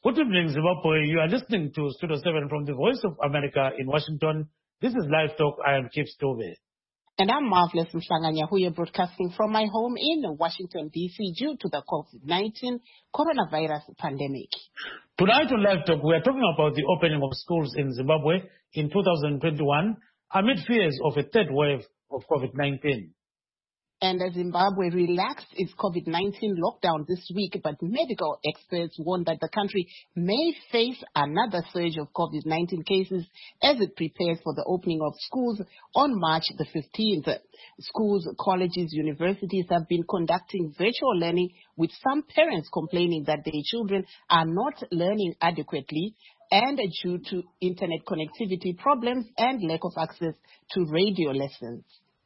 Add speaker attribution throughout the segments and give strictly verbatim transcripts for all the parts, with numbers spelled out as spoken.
Speaker 1: Good evening, Zimbabwe. You are listening to Studio seven from the Voice of America in Washington. This is Live Talk. I am Keith Stove.
Speaker 2: And I'm Marvelous Mhlanganya, who are broadcasting from my home in Washington, D C due to the COVID nineteen coronavirus pandemic.
Speaker 1: Tonight on Live Talk, we are talking about the opening of schools in Zimbabwe in two thousand twenty-one amid fears of a third wave of COVID nineteen.
Speaker 2: And Zimbabwe relaxed its COVID nineteen lockdown this week, but medical experts warn that the country may face another surge of COVID nineteen cases as it prepares for the opening of schools on March the fifteenth. Schools, colleges, universities have been conducting virtual learning, with some parents complaining that their children are not learning adequately and due to internet connectivity problems and lack of access to radio lessons.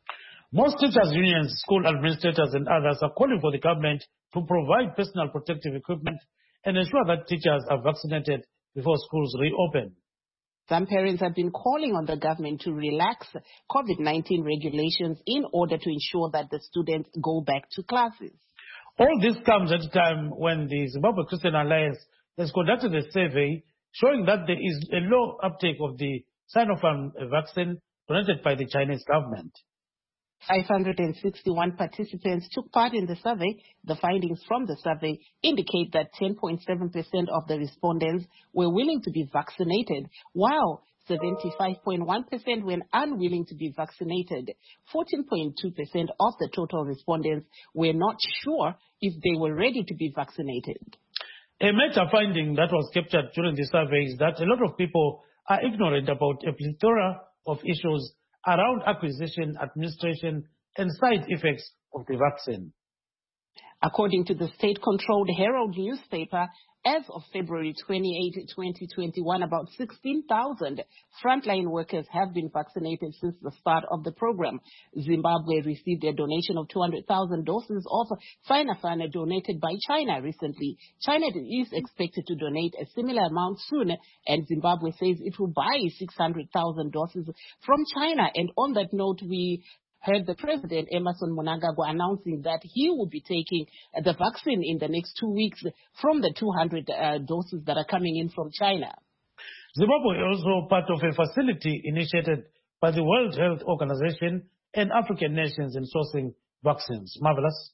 Speaker 1: Most teachers' unions, school administrators and others are calling for the government to provide personal protective equipment and ensure that teachers are vaccinated before schools reopen.
Speaker 2: Some parents have been calling on the government to relax COVID nineteen regulations in order to ensure that the students go back to classes.
Speaker 1: All this comes at a time when the Zimbabwe Christian Alliance has conducted a survey showing that there is a low uptake of the Sinopharm vaccine donated by the Chinese government.
Speaker 2: five hundred sixty-one participants took part in the survey. The findings from the survey indicate that ten point seven percent of the respondents were willing to be vaccinated, while seventy-five point one percent were unwilling to be vaccinated. fourteen point two percent of the total respondents were not sure if they were ready to be vaccinated.
Speaker 1: A major finding that was captured during the survey is that a lot of people are ignorant about a plethora of issues around acquisition, administration, and side effects of the vaccine.
Speaker 2: According to the state-controlled Herald newspaper, as of February twenty-eighth, twenty twenty-one, about sixteen thousand frontline workers have been vaccinated since the start of the program. Zimbabwe received a donation of two hundred thousand doses of Sinopharm donated by China recently. China is expected to donate a similar amount soon, and Zimbabwe says it will buy six hundred thousand doses from China. And on that note, we heard the President, Emmerson Mnangagwa, announcing that he will be taking the vaccine in the next two weeks from the two hundred uh, doses that are coming in from China.
Speaker 1: Zimbabwe is also part of a facility initiated by the World Health Organization and African nations in sourcing vaccines. Marvelous.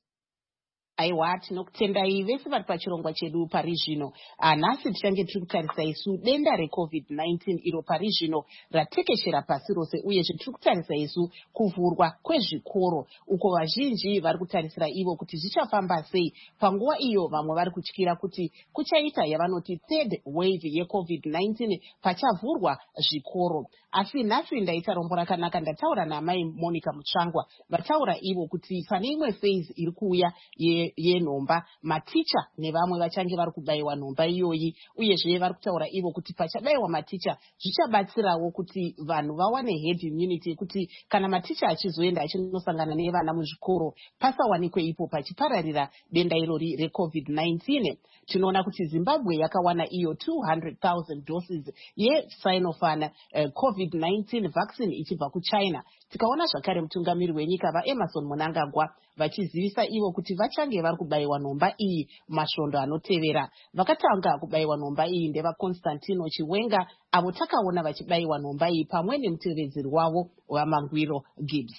Speaker 2: Aiwa tinokutendai vese vari pachirongwa chedu pari zvino. Nhasi tichange tiri kutarisa isu denda recovid nineteen iro pari zvino ratekeshera pasi rose, uyezve tiri kutarisa isu kuvhurwa kwezvikoro, uko vazhinji vari kutarisira ivo kuti zvichafamba sei panguva iyo vamwe vari kutyira kuti kuchaita yavanoti third wave yecovid nineteen pachavhurwa zvikoro. Asi nhasi ndaita rombo rakanaka, ndataura namai Monica Mutsvangwa, vataura ivo kuti pane imwe phase iri kuuya ye yenomba maticha nevamwe vachange vari kubayiwa nomba iyoyi, uyezve vari kutaura ivo kuti pachabayiwa maticha zvichabatsirawo kuti vanhu vawane head immunity, kuti kana maticha achizoenda achinosangana nevana muzvikoro pasawanikwe ipo pachipararira denda irori recovid nineteen. Tinoona kuti Zimbabwe yakawana iyo two hundred thousand doses yeSinopharm uh, covid nineteen vaccine ichibva kuChina. Tikaona zvakare mutungamiri wenyika vaEmmerson Mnangagwa vachizivisa ivo kuti vachange vari kubayiwa nomba iyi masvondo anotevera. Vakatanga kubayiwa nomba iyi ndeva Constantino Chiwenga, avo takaona vachibayiwa nomba iyi pamwe nemutevedzeri wavo waMangwiro Gibbs.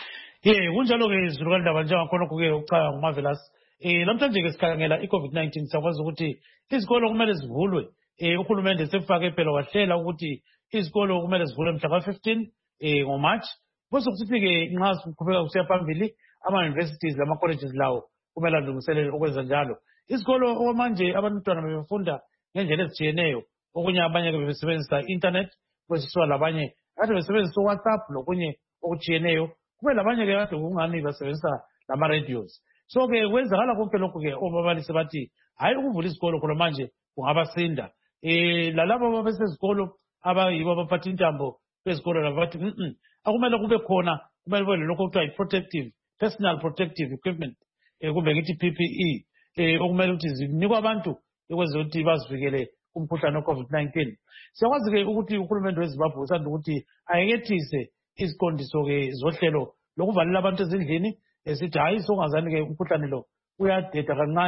Speaker 1: Ye kunjalo ke zvirokwanda vanja vakona kuke uqala Marvelous. Eh namhlanje ke sikhangela iCovid nineteen sakwazi ukuthi izikolo kumele zivulwe. Eh uhulumende sefake phela wahlela ukuthi izikolo kumele zivulwe mhla ka fifteen eh ngoMarch. Bese kusifike nxa siqhubeka kusiya phambili ama universities lama colleges lawo kumele alungiselele ukwenza njalo. Izikolo okwamanje abantwana befunda ngendlela ezitshiyeneyo, okunye abanye ke besebenzisa internet, kwesiswa labanye kade besebenzisa WhatsApp lokunye okutshiyeneyo, kube labanye ke kade kungani basebenzisa lama radios. So ke kwenzakala konke lokho ke obabalisi bathi hayi ukuvula isikolo khona manje kungabasinda. Eh lalabo abasezikolo abayibo abaphatha intambo bezikolo labathi mhm akumele kube khona, kumele kube lokho kuthiwa protective personal protective equipment, eh kumbe ngithi P P E, eh okumele ukuthi zinikwe abantu ukwenza ukuthi bazivikele kumkhuhlane weCovid nineteen. Siyakwazi ke ukuthi uhulumende weZimbabwe usanda ukuthi ayekethise iziqondiso ke zohlelo lokuvalela abantu ezindlini, esithi hayi sokungazani ke umkhuhlane lo uyadeda kancane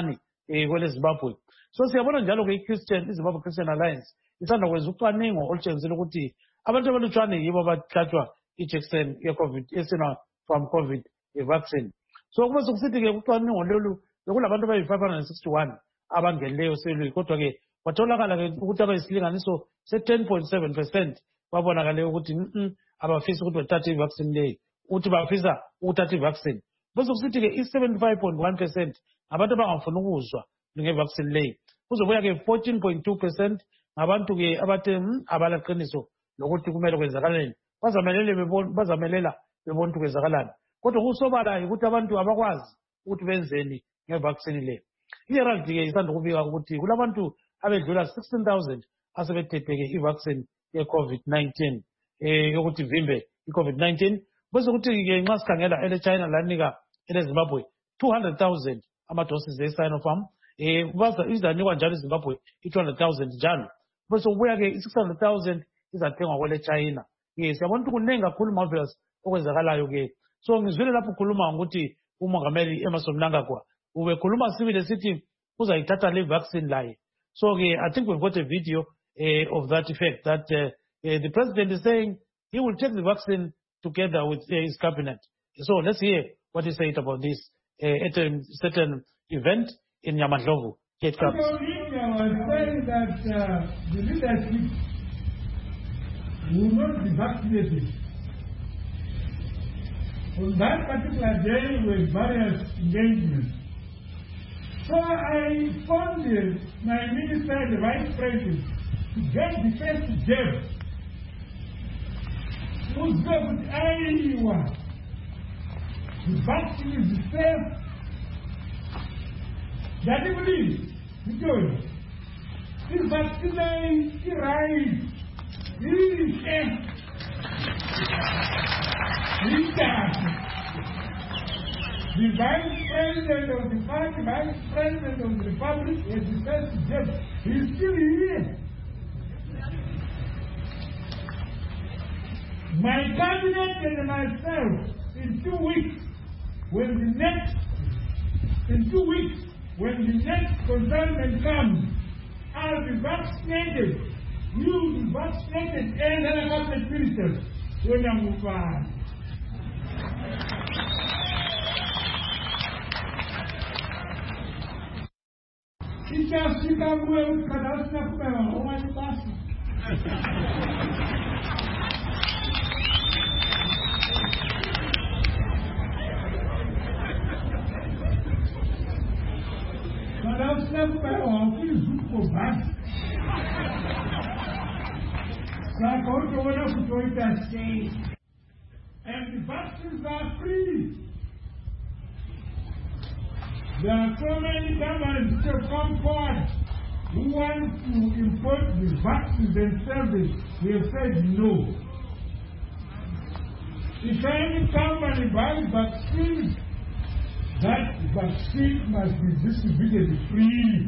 Speaker 1: eh kwele Zimbabwe. So siyabona njalo ke iChristian iZimbabwe Christian Alliance isanda kwenza ucwaningo olutshengisa ukuthi abantu abalutshwane yibo abahlatshwa ijekiseni ye-COVID esina from COVID vaccine. So kube sokusithi ke ucwaningo lolu bekulabantu abayi-five hundred sixty-one abangenileyo selwe kodwa ke kwatholakala ke ukuthi abayisilinganiso se-ten point seven percent babonakale ukuthi abafisa ukuthi bathathe i-vaccine leyo ukuthi bafisa ukuthatha i-vaccine. Bese kusithi ke i-seventy-five point one percent abantu abangafuni ukuzwa nge-vaccine leyo. Kuzobuya ke fourteen point two percent ngabantu ke abathe abalaqiniso lokuthi kumele kwenzakaleni. Bazamelela bebona bazamelela bebona ukuthi kwenzakalani. Kodwa kusobala ukuthi abantu abakwazi ukuthi benzeni nge-vaccine leyo. I-Herald ke isanda kubika ukuthi kulabantu abedlula sixteen thousand asebethetheke i-vaccine ye-COVID nineteen eh yokuthi vimbe i-COVID nineteen. Bese kuthi ke nxa sikhangela ele China lanika ele Zimbabwe two hundred thousand amadoses e-Sinopharm eh baza izanikwa njalo eZimbabwe i-two hundred thousand njalo. Bese kubuya ke i-six hundred thousand izathengwa kwele China. Yes yabona ukuthi kunengi kakhulu marvelous okwenzakalayo ke. So ngizwile lapho ukhuluma ukuthi umongameli Emmerson Mnangagwa ubekhuluma sibile sithi uzayithatha le vaccine laye. So ke I think we've got a video uh, of that effect that uh, uh, the president is saying he will take the vaccine together with uh, his cabinet. So let's hear what he said about this uh, at a certain event in Yamadlovu. It comes.
Speaker 3: India was saying that uh, the leadership will not be vaccinated. On that particular day with various engagements. So I phoned my minister, the vice president, to get the first jab. Who's going with anyone? The vaccine is safe. That you believe, because this vaccine is right. It is safe. The vice president of the party, vice president of the republic, is the first judge. He is still here. My cabinet and myself, in two weeks, when the next, in two weeks, when the next consignment comes, I'll be vaccinated. You will be vaccinated and other cabinet ministers when I move on. Itafika mwe ukadasina kupewa omani basi. Kadasina kupewa okili zuko basi. Saka oto wana kutoita stay. And the vaccines are free. There are so many governments who have come forward who want to import the vaccines themselves. We have said no. If any company buys vaccines, that vaccine must be distributed freely.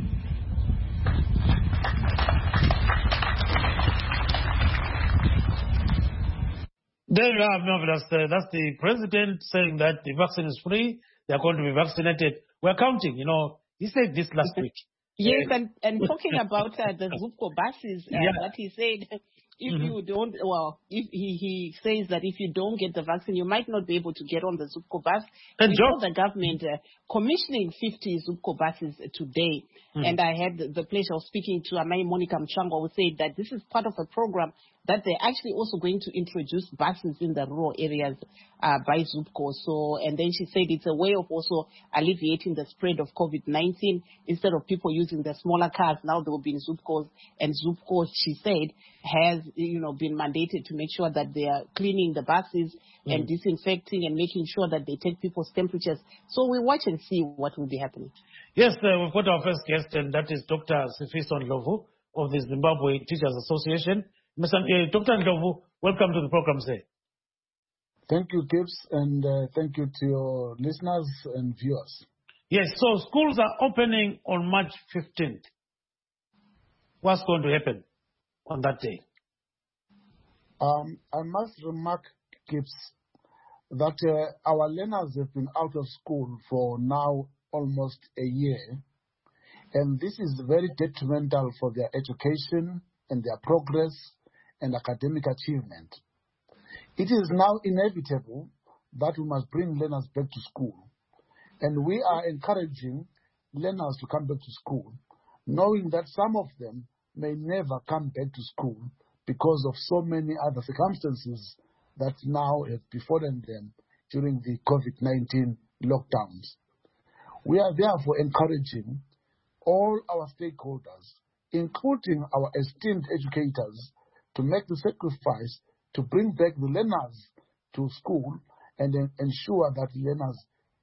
Speaker 1: There you have, marvelous. Uh, that's the president saying that the vaccine is free. They are going to be vaccinated. We're counting, you know. He said this last week.
Speaker 2: Yes, and, and talking about uh, the Zupco buses, uh,
Speaker 1: Yeah.
Speaker 2: that he said, if
Speaker 1: Mhm.
Speaker 2: you don't, well, if he, he says that if you don't get the vaccine, you might not be able to get on the Zupco bus.
Speaker 1: And
Speaker 2: We saw
Speaker 1: Joe-
Speaker 2: the government uh, commissioning fifty Zupco buses today.
Speaker 1: Mhm.
Speaker 2: And I had the, the pleasure of speaking to Amai Monica Mchangwa, who said that this is part of a program that they're actually also going to introduce buses in the rural areas uh, by Zupco. So, and then she said it's a way of also alleviating the spread of COVID nineteen. Instead of people using the smaller cars, now they will be in Zupcos. And Zupco, she said, has, you know, been mandated to make sure that they are cleaning the buses and
Speaker 1: Mm.
Speaker 2: disinfecting and making sure that they take people's temperatures. So we watch and see what will be happening.
Speaker 1: Yes, uh, we've got our first guest, and that is Doctor Sifiso Ndlovu of the Zimbabwe Teachers Association. Mister Uh, Doctor Ndlovu, welcome to the program, sir.
Speaker 4: Thank you, Gibbs, and uh, thank you to your listeners and viewers.
Speaker 1: Yes, so schools are opening on March fifteenth. What's going to happen on that day?
Speaker 4: Um, I must remark, Gibbs, that uh, our learners have been out of school for now almost a year, And this is very detrimental for their education and their progress and academic achievement. It is now inevitable that we must bring learners back to school. And we are encouraging learners to come back to school, knowing that some of them may never come back to school because of so many other circumstances that now have befallen them during the COVID nineteen lockdowns. We are therefore encouraging all our stakeholders, including our esteemed educators, to make the sacrifice to bring back the learners to school and then ensure that learners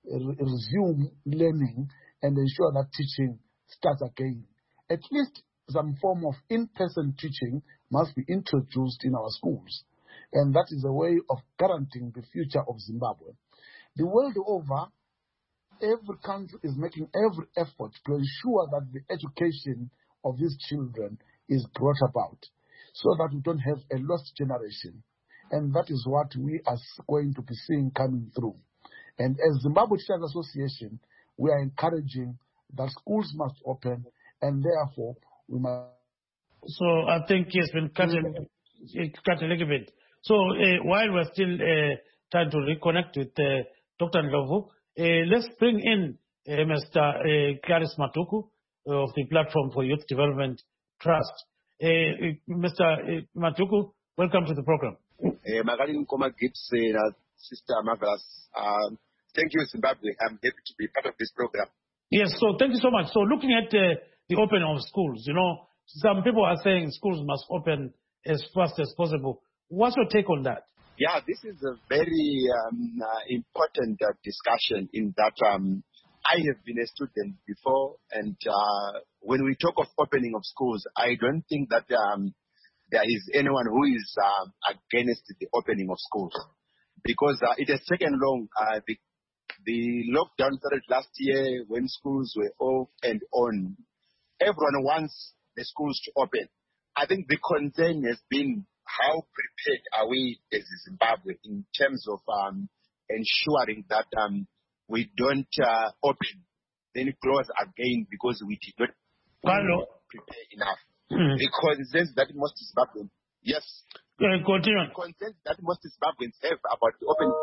Speaker 4: resume learning and ensure that teaching starts again. At least some form of in-person teaching must be introduced in our schools. And that is a way of guaranteeing the future of Zimbabwe. The world over, every country is making every effort to ensure that the education of these children is brought about so that we don't have a lost generation. And that is what we are going to be seeing coming through. And as Zimbabwe Teachers Association, we are encouraging that schools must open, and therefore we must.
Speaker 1: So I think he has been cut, a, cut a little bit. So uh, while we're still uh, trying to reconnect with uh, Doctor Ndlovu, uh, let's bring in uh, Mister Uh, Clarice Matuku uh, of the Platform for Youth Development Trust. Uh, Mister Uh, Matuku, welcome to the program.
Speaker 5: Magali Nkoma Gibbs, uh, Sister Marvelous. Um, thank you, Zimbabwe. I'm happy to be part of this program.
Speaker 1: Yes, so thank you so much. So looking at uh, the opening of schools, you know, some people are saying schools must open as fast as possible. What's your take on that?
Speaker 5: Yeah, this is a very um, uh, important uh, discussion in that um, I have been a student before, and uh, when we talk of opening of schools, I don't think that um, there is anyone who is um, against the opening of schools, because uh, it has taken long. Uh, the, the lockdown started last year when schools were off and on. Everyone wants the schools to open. I think the concern has been how prepared are we as Zimbabwe in terms of um, ensuring that um, we don't uh, open, then close again because we did not
Speaker 1: Hello.
Speaker 5: prepare enough.
Speaker 1: Mm.
Speaker 5: The concerns that most Zimbabweans, yes,
Speaker 1: Uh, continue.
Speaker 5: the concerns that most Zimbabweans have about the opening.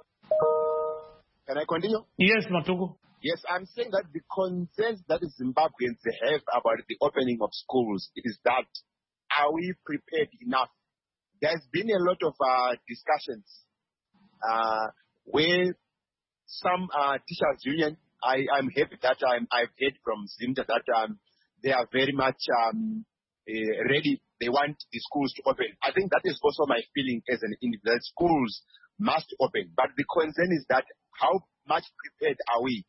Speaker 5: Can I continue?
Speaker 1: Yes, Matuku.
Speaker 5: Yes, I'm saying that the concerns that Zimbabweans have about the opening of schools is that, are we prepared enough? There's been a lot of uh, discussions uh, where some uh, teachers' union, I, I'm happy that I'm, I've heard from Zimta that um, they are very much um, uh, ready. They want the schools to open. I think that is also my feeling as an individual. Schools must open. But the concern is that how much prepared are we?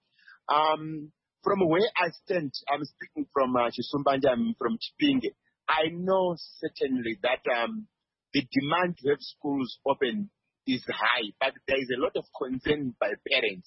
Speaker 5: Um, from where I stand, I'm speaking from uh, Chisumbanja, I'm from Chipinge. I know certainly that um, the demand to have schools open is high, but there is a lot of concern by parents.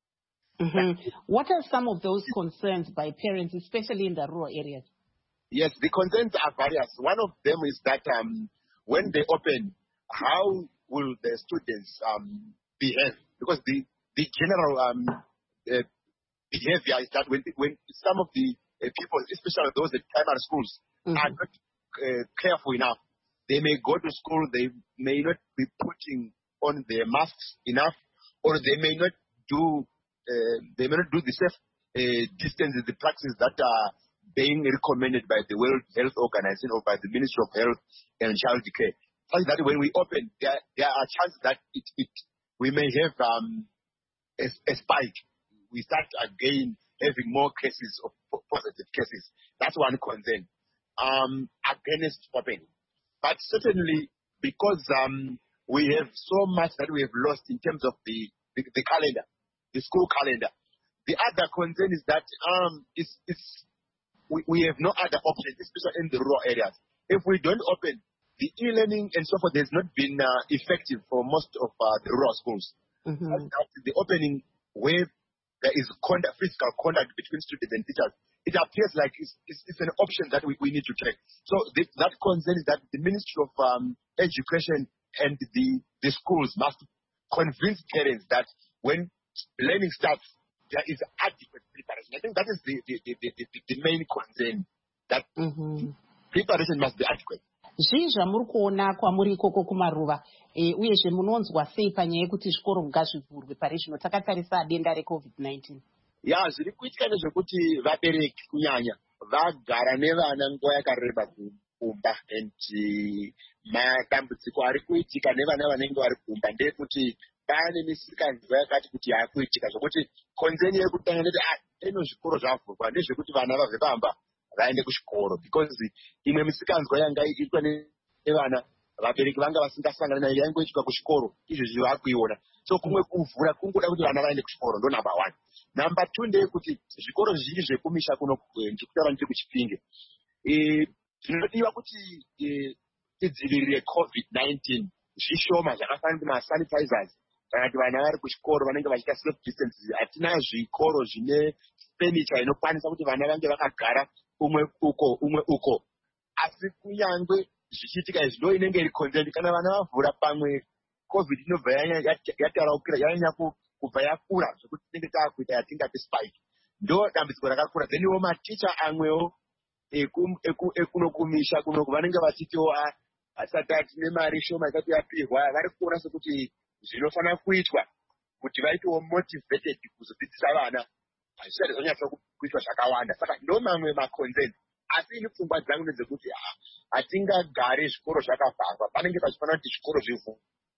Speaker 2: Mm-hmm. What are some of those concerns by parents, especially in the rural areas?
Speaker 5: Yes, the concerns are various. One of them is that um, when they open, how will the students um, behave? Because the, the general um, uh, behavior is that when, when some of the uh, people, especially those at primary schools, mm-hmm. are not uh, careful enough, they may go to school, they may not be putting on their masks enough, or they may not do uh, they may not do the safe uh, distances, the practices that are being recommended by the World Health Organization or by the Ministry of Health and Child Care. So that when we open, there, there are chances that it, it we may have um, a, a spike. We start again having more cases of positive cases. That's one concern um, against opening. But certainly, because um, we have so much that we have lost in terms of the, the, the calendar, the school calendar. The other concern is that um, it's, it's, we, we have no other option, especially in the rural areas. If we don't open, the e-learning and so forth has not been uh, effective for most of uh, the rural schools. Mm-hmm. The opening where there is conduct, physical contact between students and teachers, it appears like it's, it's, it's an option that we, we need to take. So the, that concern is that the Ministry of um, Education and the, the schools must convince parents that when learning starts, there is adequate preparation. I think that is the, the, the, the, the main concern, that
Speaker 2: Mhm.
Speaker 5: preparation must be adequate.
Speaker 2: zvii zvamuri kuona kwamuri ikoko kumaruva e, uyezve munonzwa sei panyaya yekuti zvikoro ngazvivhurwe pari zvino takatarisa denda recovid nineteen?
Speaker 5: Ya, zviri kuitika nezvekuti vabereki kunyanya vagara nevana nguva yakareba kumba, and madambudziko ari kuitika nevana vanenge vari kumba ndeyekuti pane misikanzwa yakati kuti yakuitika zvokuti konzeni yekutanga ndeti ino zvikoro zvavhurwa ndezvekuti vana vabve pamba vaende kuchikoro, because imwe misikanzwa yanga iitwa nevana vabereki vanga vasingasangana nayo yaingoitika kuchikoro, izvozvi vakuiona. So kumwe kuvhura kungoda kuti vana vaende kuchikoro, ndo number one. Number two ndeyekuti zvikoro zvizhinji zvekumisha kuno ndikutaura ndiri kuchipinge, zvinodiwa kuti tidzivirire covid nineteen zvishoma zvakafanana kuti masanitizers, kana kuti vana vari kuchikoro vanenge vachiita self distance. Hatina zvikoro zvine furniture inokwanisa kuti vana vange vakagara umwe uko umwe uko, asi kunyangwe zvichiitika izvi ndo inenge iri concern. Kana vana vavhura pamwe covid inobva yataraukira yanyanya kubva yakura zvekuti tinenge taakuita yatingati spike, ndo dambudziko rakakura. Then iwo maticha amwewo ekunokumisha kuno vanenge vachitiwo asati tine mari shoma isati yapirwa, vari kuona sekuti zvinofanira kuitwa kuti vaitewo motivated kuzodzidzisa vana hazvisati zvanyatsa kuitwa zvakawanda. Saka ndo mamwe maconcern, asi ini pfungwa dzangu ndedzekuti hatingagare zvikoro zvakavharwa, panenge pachifanira kuti zvikoro zvivhurwe.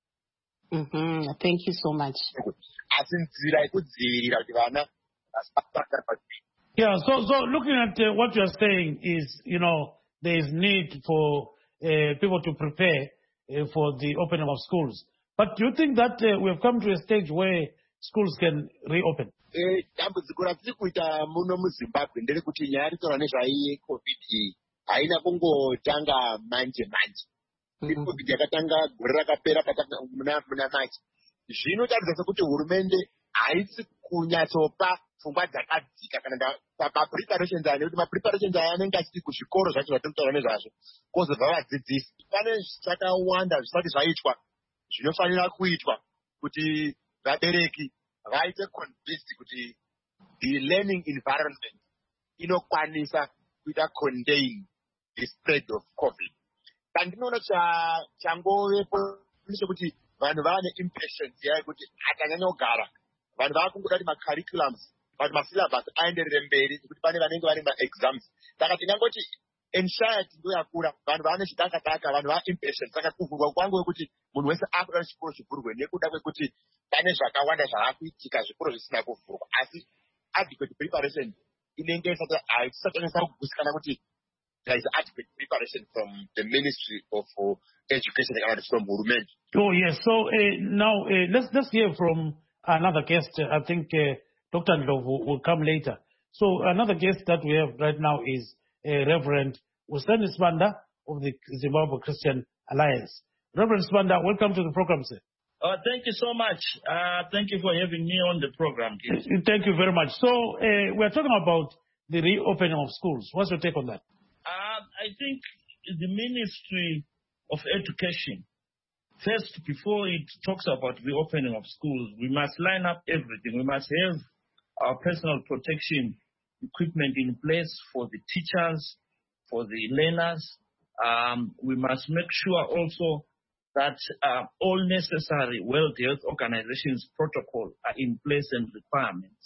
Speaker 2: Mhm. Thank you so much.
Speaker 5: Asi nzira yekudzivirira kuti vana vasapata.
Speaker 1: Yeah, so so looking at uh, what you are saying is, you know, there is need for uh, people to prepare uh, for the opening of schools. But do you think that uh, we have come to a stage where schools can reopen?
Speaker 5: Dambudziko ratiri kuita muno muZimbabwe nderekuti nyaya ritaura nezvaiye covid iyi haina kungotanga manje manje. Covid yakatanga gore rakapera muna March. Zvinotaridza sekuti hurumende haisi kunyatsopa pfungwa dzakadzika kana mapreparations ane kuti mapreparations aya anenge achiti kuzvikoro zvacho zvatinotaura nezvazvo kwozobva vadzidzisi. Pane zvakawanda zvisati zvaitwa zvinofanira kuitwa kuti vabereki vaite convinced kuti the learning environment inokwanisa kuita contain the spread of covid. Pandinoona changovepo ndechekuti vanhu vane impatience yekuti atanyanya kugara vanhu vakungoda kuti macurriculums kuti masyllabus aenderere mberi kuti pane vanenge vari maexams. Saka tingangoti anxiety ndo yakura, vanhu vane chidakadaka, vanhu va impatient. Saka kuvhurwa kwangu wekuti munhu wese akuda chikoro chivhurwe nekuda kwekuti pane zvakawanda zvaakuitika zvikoro zvisina kuvhurwa, asi adequate preparation inenge isati haisati kugusikana kuti there is adequate preparation from the Ministry of uh, Education and from Hurumende.
Speaker 1: Oh yes. So uh, now uh, let's let's hear from another guest. I think uh, Doctor Ndlovu will, will come later. So another guest that we have right now is uh, Reverend Useni Sibanda of the Zimbabwe Christian Alliance. Reverend Sibanda, welcome to the program, sir.
Speaker 6: Uh, thank you so much. Uh, thank you for having me on the program. Please.
Speaker 1: Thank you very much. So uh, we're talking about the reopening of schools. What's your take on that?
Speaker 6: Uh, I think the Ministry of Education, first, before it talks about the opening of schools, we must line up everything. We must have our personal protection equipment in place for the teachers, for the learners. Um, we must make sure also that uh, all necessary World Health Organization's protocol are in place and requirements.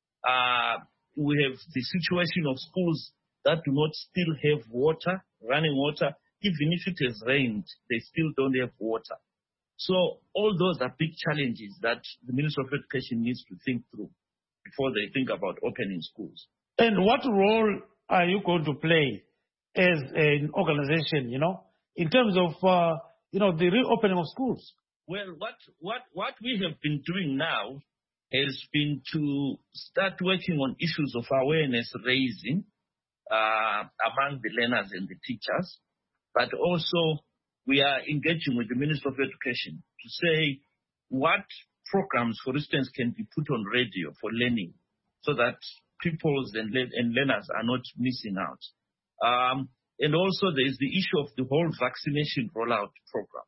Speaker 6: Uh, we have the situation of schools that do not still have water, running water. Even if it has rained, they still don't have water. So all those are big challenges that the Ministry of Education needs to think through before they think about opening schools.
Speaker 1: And what role are you going to play as an organization, you know, in terms of, uh, you know, the reopening of schools?
Speaker 6: Well, what, what, what we have been doing now has been to start working on issues of awareness raising uh, among the learners and the teachers, but also we are engaging with the Ministry of Education to say what programs, for instance, can be put on radio for learning so that pupils and, le- and learners are not missing out. Um, and also there is the issue of the whole vaccination rollout program.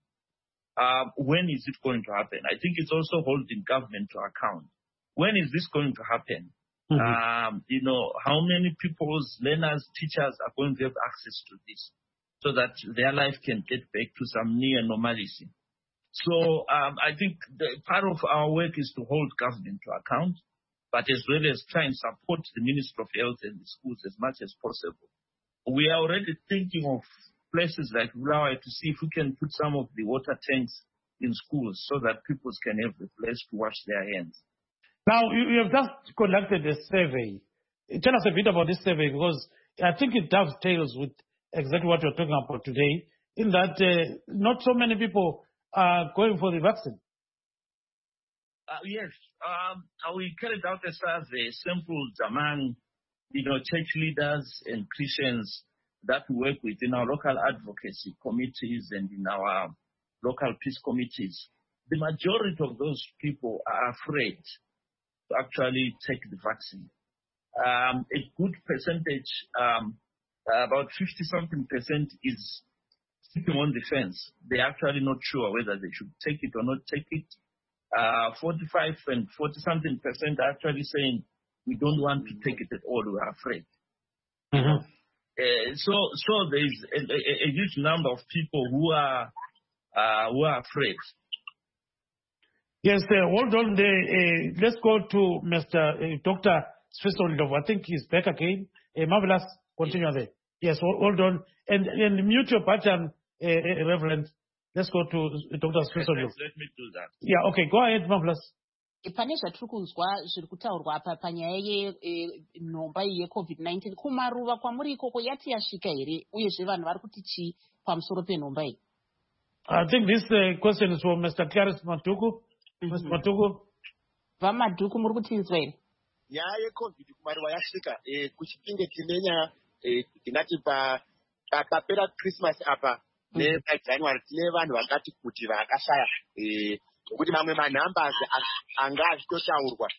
Speaker 6: Um, when is it going to happen? I think it's also holding government to account. When is this going to happen? Mm-hmm. Um, you know, how many people's learners, teachers are going to have access to this so that their life can get back to some near normalcy. So um, I think the, part of our work is to hold government to account, but as well as try and support the Ministry of Health and the schools as much as possible. We are already thinking of places like Bulawayo to see if we can put some of the water tanks in schools so that people can have a place to wash their hands.
Speaker 1: Now, you, you have just conducted a survey. Tell us a bit about this survey, because I think it dovetails with exactly what you're talking about today, in that uh, not so many people are going for the vaccine.
Speaker 6: Uh, yes, um, we carried out a survey, sampled among, you know, church leaders and Christians that we work with in our local advocacy committees and in our local peace committees. The majority of those people are afraid to actually take the vaccine. Um, a good percentage, um, about fifty something percent is sitting on the fence. They're actually not sure whether they should take it or not take it. Uh, forty-five and forty something percent are actually saying we don't want to take it at all, we're afraid.
Speaker 1: Mm-hmm.
Speaker 6: Uh, so, so there's a, a, a huge number of people who are uh, who are afraid.
Speaker 1: Yes, uh, hold on there. Uh, let's go to Mister Uh, Doctor Swiso Ndlovu. I think he's back again. Uh, marvelous. Continue there. Yes, hold, hold on. And, and mute your button, uh, uh, Reverend. Let's go to Doctor Swiso Ndlovu.
Speaker 6: Let me do that.
Speaker 1: Yeah, okay. Go ahead, marvelous.
Speaker 2: pane zvatiri kunzwa zviri kutaurwa apa panyaya yenhomba yecovid nineteen kumaruva kwamuri ikoko yati yasvika here uyezve vanhu vari kuti chii pamusoro penhomba iyi?
Speaker 1: I think this uh, question is for Mister Clarice Matuku. Mm-hmm. Mister Matuku.
Speaker 2: Vamaduku muri kutinzwa here?
Speaker 5: Nyaya yecovid kumaruva yasvika kuchipinge chine nyaya tingati papera Christmas apa nepajanuary tine vanhu vakati kuti vakashaya kuti mamwe manhambers anga achitotaurwa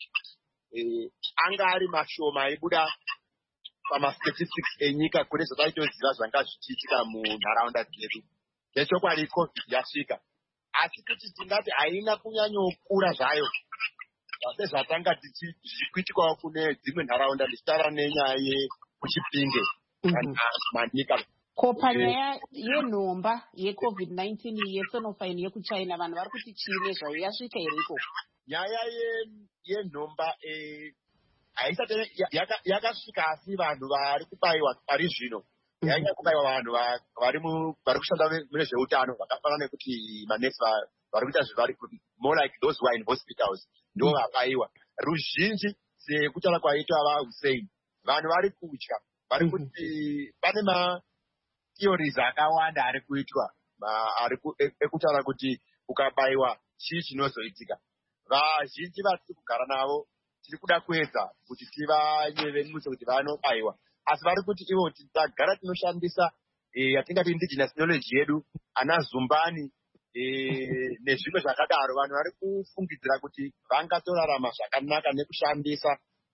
Speaker 5: anga ari mashoma aibuda pamastatistics enyika kune zvataitoziva zvanga zvichiitika munharaunda dzedu. Nechokwadi covid yasvika, asi kuti tingati haina kunyanyokura zvayo sezvatanga tichikuitikawo kune dzimwe nharaunda ndichitaura nenyaya yekuchipinge kana manyika.
Speaker 2: Ko panyaya yenhomba yecovid nineteen yeSinopharm yekuchina vanhu vari kuti chii nezvayo yasvika here ikoko?
Speaker 5: Nyaya yenhomba haisati yakasvika, asi vanhu vari kubayiwa pari zvino yainya kubayiwa vanhu vari kushanda mune zveutano vakafanana nekuti manesi vari kuita zvevari more like those who are in hospitals ndo vabayiwa. Ruzhinji sekutaura kwaitwa vaHussein, vanhu vari kutya, vari kuti pane ma theories akawanda ari kuitwa ekutaura kuti ukabayiwa chii chinozoitika. Vazhinji vatiri kugara navo tiri kuda kuedza kuti tivanyevenuse kuti vanobayiwa, asi vari kuti ivo tagara tinoshandisa yatingati indigenous knowledge yedu, ana zumbani nezvimwe zvakadaro. Vanhu vari kufungidzira kuti vangatorarama zvakanaka nekushandisa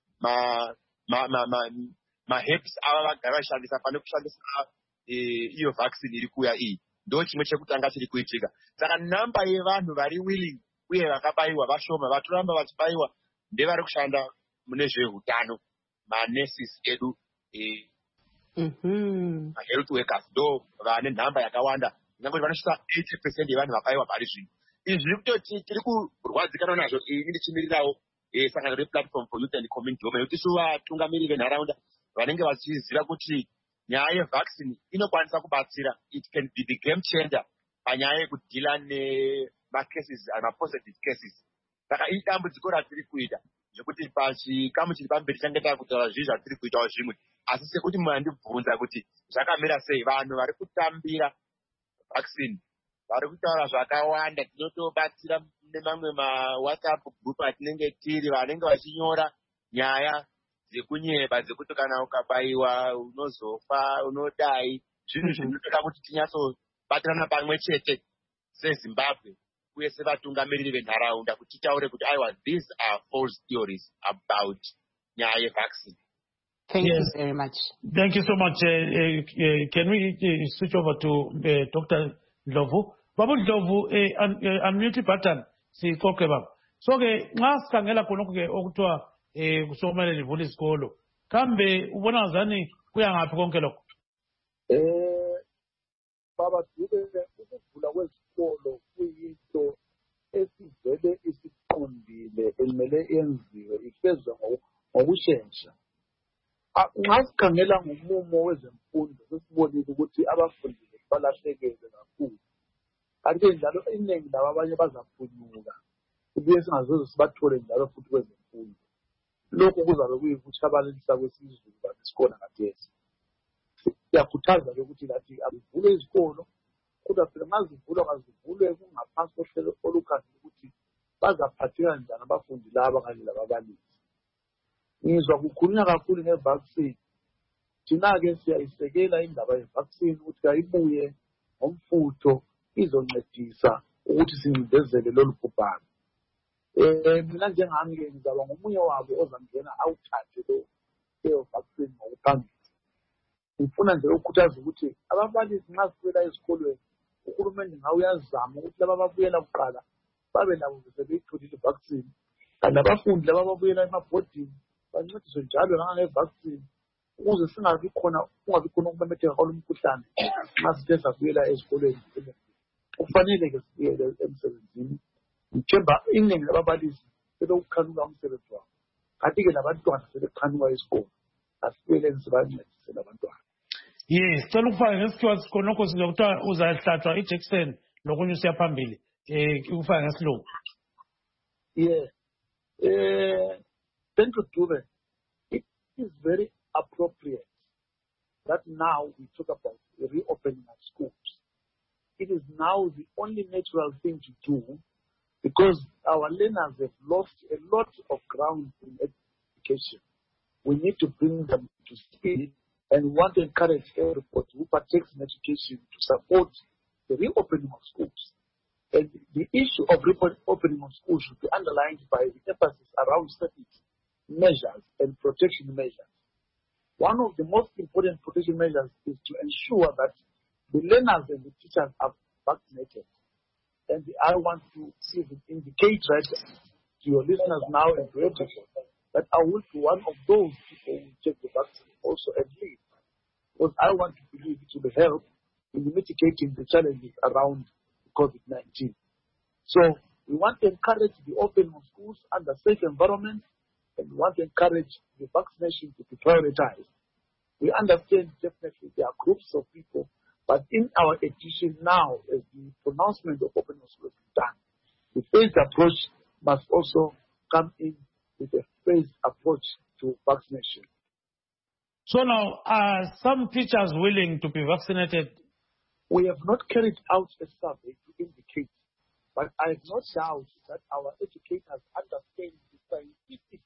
Speaker 5: maherbs ava vagara vachishandisa pane kushandisa iyo vaccine iri kuuya iyi. Ndo chimwe chekutanga chiri kuitika. Saka namba yevanhu vari willing uye vakabayiwa vashoma. Vatoramba vachibayiwa ndevari kushanda mune zveutano, manesis edu, mahealth workers ndo vane nhamba yakawanda. Nyangwe vanosvika eighty percent yevanhu vabayiwa pari zvino. Izvi zviri kutoti tiri kurwadzikana nazvo ini ndichimirirawo sangano replatform for youth and community development kuti isu vatungamiri venharaunda vanenge vachiziva kuti nyaya yevaccine inokwanisa kubatsira. It can be the game changer panyaya yekudhila nemacases mapositive cases. Saka idambudziko ratiri kuita zvekuti pachikamu chiri pamberi change takutaura zvizvi zvatiri kuitawo zvimwe, asi sekuti mandibvunza kuti zvakamira sei, vanhu vari kutambira vaccine vari kutaura zvakawanda. Tinotobatsira nemamwe mawhatsapp group atinenge tiri vanenge vachinyora nyaya dzekunyeba dzekuti kana ukabayiwa unozofa, unodai. Zvinhu zvinotoda kuti tinyatsobatirana pamwe chete seZimbabwe uye sevatungamiriri venharaunda kuti titaure kuti aiwa, these are false theories about nyaya yevaccine.
Speaker 2: Thank
Speaker 1: yes.
Speaker 2: you very much.
Speaker 1: Thank you so much. Uh, uh, uh, can we uh, switch over to uh, Doctor Ndlovu? Babu Ndlovu, uh, un, uh, unmute button. Si koke baba. So ke nxa sikhangela khonokho ke okuthiwa um sokumele livule isikolo. Kambe ubona ngazani kuya ngaphi konke lokho?
Speaker 4: Eh, Baba Dube, ukuvula kwezikolo kuyinto esivele isiqondile elimele yenziwe ifezwe ngokushesha. Nxa sikhangela ngomumo wezemfundo sesibonile ukuthi abafundi balahlekelwe kakhulu. Kanti njalo iningi labo abanye bazaphunyuka. Kubuye singazoze sibathole njalo futhi kwezemfundo. Lokhu kuzabe kuyikutshabalalisa kwesizulu basikhona khathesi. Siyakhuthaza ke ukuthi lathi abivule izikolo kodwa phela mazivulwa mazivulwe kungaphansi kohlelo olukhangela ukuthi bazaphatheka njani abafundi laba kanye lababalisi. Ngizwa kukhulunywa kakhulu ngevaccine. Thina-ke siyayisekela indaba yevaccine ukuthi kayibuye ngomfutho izoncedisa ukuthi sincindezele lolu bhubhane. Um mina njengami-ke ngizaba ngomunye wabo ozangena awuthathe leyo vaccine ngokuphambili. Ngifuna nje ukukhuthaza ukuthi ababalisi nxa sifela ezikolweni uhulumende ngabe uyazama ukuthi laba ababuyela kuqala babe labo sebeyitholile ivaccine. Kanti abafundi laba ababuyela emabhodini bancediswe njalo nangevaccine ukuze singabi khona kungabi khona ukumemetheka kwalo mkhuhlane nxa sithe sabuyela ezikolweni. Kufanele-ke sibuyele emsebenzini. Ngithemba iningi lababalisi sebewukhanuka umsebenzi wabo. Kanti-ke labantwana sebekhanuka esikolo. Asibuyeleni sibancedise labantwana.
Speaker 1: Yes, cela ukufaka ngesikhiwa sikhonokho sizokuthiwa uzahlatshwa ijekiseni lokunye usiya phambili. Um ukufaka ngesilungu.
Speaker 4: Yeah. Uh, Thank you, Dube. It is very appropriate that now we talk about the reopening of schools. It is now the only natural thing to do because our learners have lost a lot of ground in education. We need to bring them to speed and want to encourage everybody who partakes in education to support the reopening of schools. And the issue of reopening of schools should be underlined by the emphasis around certain measures and protection measures. One of the most important protection measures is to ensure that the learners and the teachers are vaccinated. And I want to indicate right to your listeners now and to everyone that I will be one of those people who take the vaccine also and leave. Because I want to believe it will help in mitigating the challenges around COVID nineteen. So we want to encourage the opening of schools under safe environment, and we want to encourage the vaccination to be prioritized. We understand definitely there are groups of people, but in our edition now, as the pronouncement of opening of schools is done, the phased approach must also come in with a phased approach to vaccination.
Speaker 1: So now, are some teachers willing to be vaccinated?
Speaker 4: We have not carried out a survey to indicate, but I have no doubt that our educators understand the scientific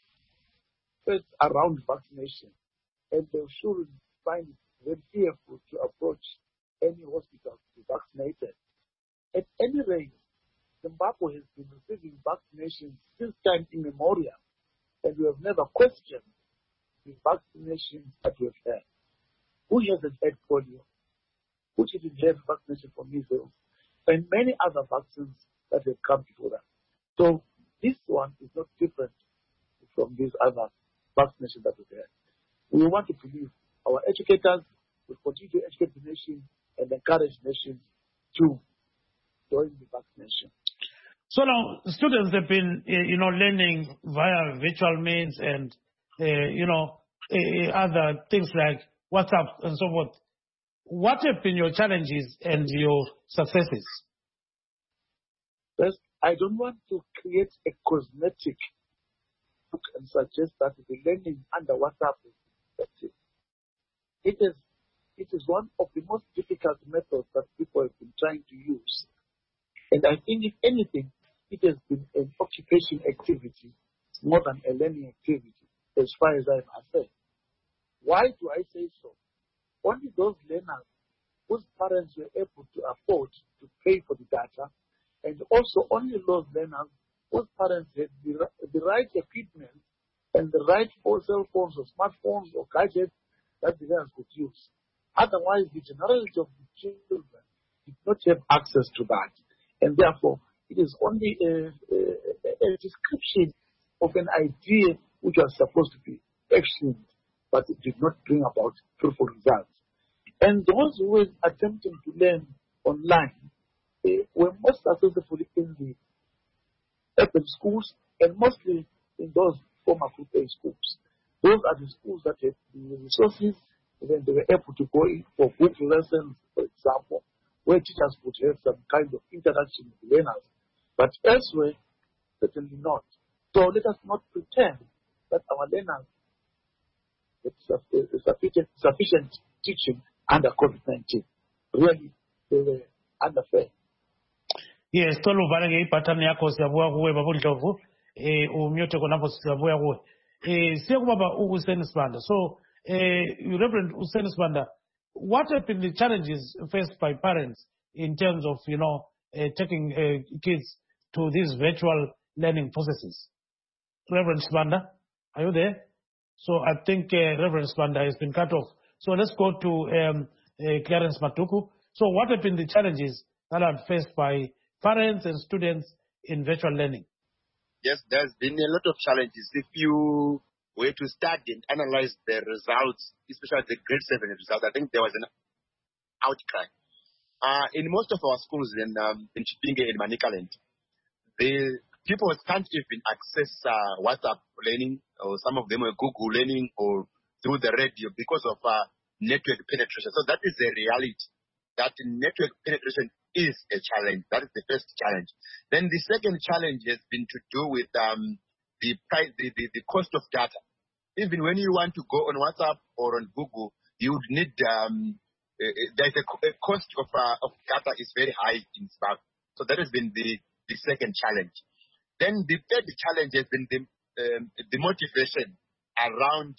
Speaker 4: facts around vaccination, and they should find it very fearful to approach any hospital to be vaccinated. At any rate, Zimbabwe has been receiving vaccinations since time immemorial, and we have never questioned the vaccinations that we have had. Who hasn't had polio? Who didn't have vaccination for measles? And many other vaccines that have come before that. So this one is not different from these other vaccinations that we've had. We want to believe our educators will continue to educate the nation and encourage nations to join the vaccination.
Speaker 1: So now, students have been, you know, learning via virtual means and, uh, you know, uh, other things like WhatsApp and so forth. What have been your challenges and your successes?
Speaker 4: First, I don't want to create a cosmetic look and suggest that the learning under WhatsApp is effective. It is, it is one of the most difficult methods that people have been trying to use. And I think, if anything, it has been an occupation activity more than a learning activity, as far as I'm concerned. Why do I say so? Only those learners whose parents were able to afford to pay for the data, and also only those learners whose parents had the, the right equipment and the right cell phones or smartphones or gadgets that the learners could use. Otherwise, the generality of the children did not have access to that. And therefore, it is only a, a, a description of an idea which was supposed to be actioned, but it did not bring about fruitful results. And those who were attempting to learn online eh, were most successful in the urban schools and mostly in those former group A schools. Those are the schools that had the resources, and then they were able to go in for book lessons, for example, where teachers would have some kind of interaction with learners. But elsewhere, certainly not. So let us not pretend that our learners get sufficient, sufficient teaching under COVID nineteen. Really, they were underfed.
Speaker 1: Yes, tolu valenge ipatani yako siyabuya kuwe babundlovu eh umyote konapo siyabuya kuwe eh siyakubaba uSen Sibanda. So eh Reverend uSen Sibanda, what have been the challenges faced by parents in terms of, you know, uh, taking uh, kids to these virtual learning processes? Reverend Sibanda, are you there? So I think uh, Reverend Sibanda has been cut off. So let's go to um, uh, Clarence Matuku. So what have been the challenges that are faced by parents and students in virtual learning?
Speaker 5: Yes, there's been a lot of challenges. If you were to study and analyze the results, especially the grade seven results, I think there was an outcry. Uh, in most of our schools in, um, in Chipinge and Manicaland, the people can't even access uh, WhatsApp learning, or some of them are Google learning or through the radio because of uh, network penetration. So that is the reality, that network penetration is a challenge. That is the first challenge. Then the second challenge has been to do with um, the, price, the, the, the cost of data. Even when you want to go on WhatsApp or on Google, you would need, um, uh, there's a, a cost of, uh, of data is very high in Zimbabwe. So that has been the, the second challenge. Then the third challenge has been the, um, the motivation around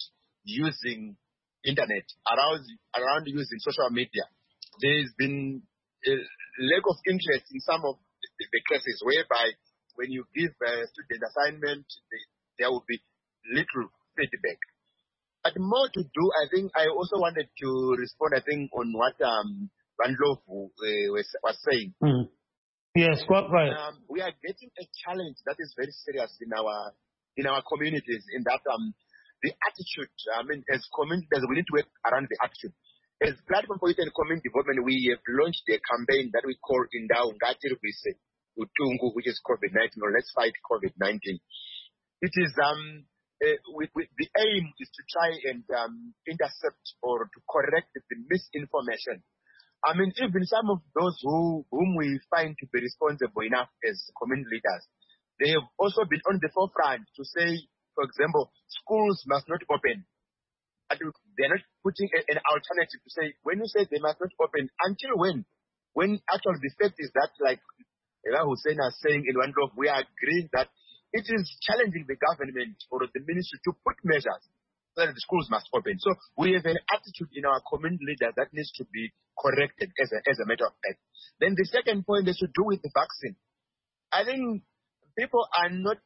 Speaker 5: using internet, around, around using social media. There's been a lack of interest in some of the, the classes whereby when you give a student assignment, they, there will be little feedback. But more to do, I think I also wanted to respond, I think, on what um, Randlovu uh, was, was saying.
Speaker 1: Mm. Yes, quite right.
Speaker 5: Um, we are getting a challenge that is very serious in our in our communities, in that um, the attitude, I mean, as communities, we need to work around the attitude. As Platform for Youth and Community Development, we have launched a campaign that we call Indau Ngati Rwise Utungu, which is COVID nineteen, or Let's Fight COVID nineteen. It is, um, uh, with, with the aim is to try and um, intercept or to correct the misinformation. I mean, even some of those who whom we find to be responsible enough as community leaders, they have also been on the forefront to say, for example, schools must not open. But they're not putting a, an alternative to say, when you say they must not open, until when? When actually the fact is that, like Ella Hussein is saying in one block, we are agreeing that it is challenging the government or the ministry to put measures so that the schools must open. So we have an attitude in our community leaders that needs to be corrected as a, as a matter of fact. Then the second point is to do with the vaccine. I think people are not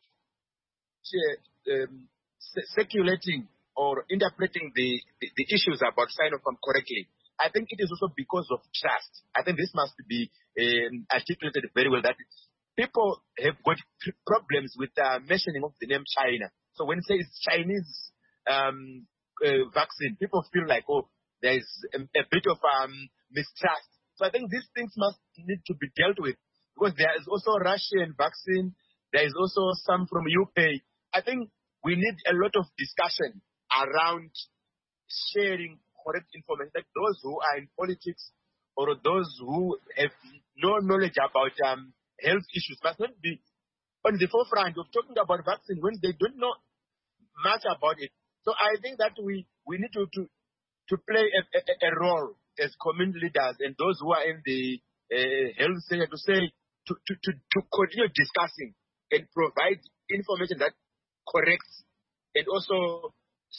Speaker 5: uh, um, circulating or interpreting the, the, the issues about Sinopharm correctly. I think it is also because of trust. I think this must be um, articulated very well, that people have got problems with uh, mentioning of the name China. So when you say it's Chinese um, uh, vaccine, people feel like, oh, there's a, a bit of um, mistrust. So I think these things must need to be dealt with, because there is also Russian vaccine. There is also some from U K. I think we need a lot of discussion around sharing correct information, that those who are in politics or those who have no knowledge about um, health issues must not be on the forefront of talking about vaccine when they don't know much about it. So I think that we, we need to, to, to play a, a, a role as community leaders and those who are in the uh, health sector to say, to, to, to, to continue discussing and provide information that corrects and also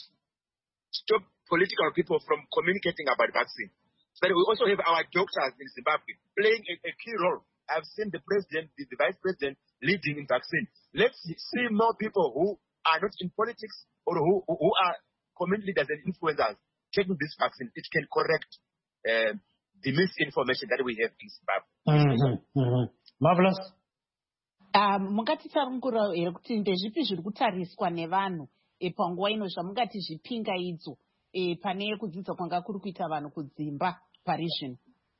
Speaker 5: stop political people from communicating about vaccine. So that we also have our doctors in Zimbabwe playing a, a key role. I've seen the president, the, the vice president leading in vaccine. Let's see more people who are not in politics or who, who are community leaders and influencers taking this vaccine. It can correct uh, the misinformation that we have in Zimbabwe.
Speaker 1: Mm-hmm. Mm-hmm. Marvelous.
Speaker 2: Um, mungatitarungura here kuti ndezvipi zviri kutariswa nevanhu e, panguva ino zvamungati zvipingaidzo e, pane kudzidza kwanga kuri kuita vanhu kudzimba pari zvino?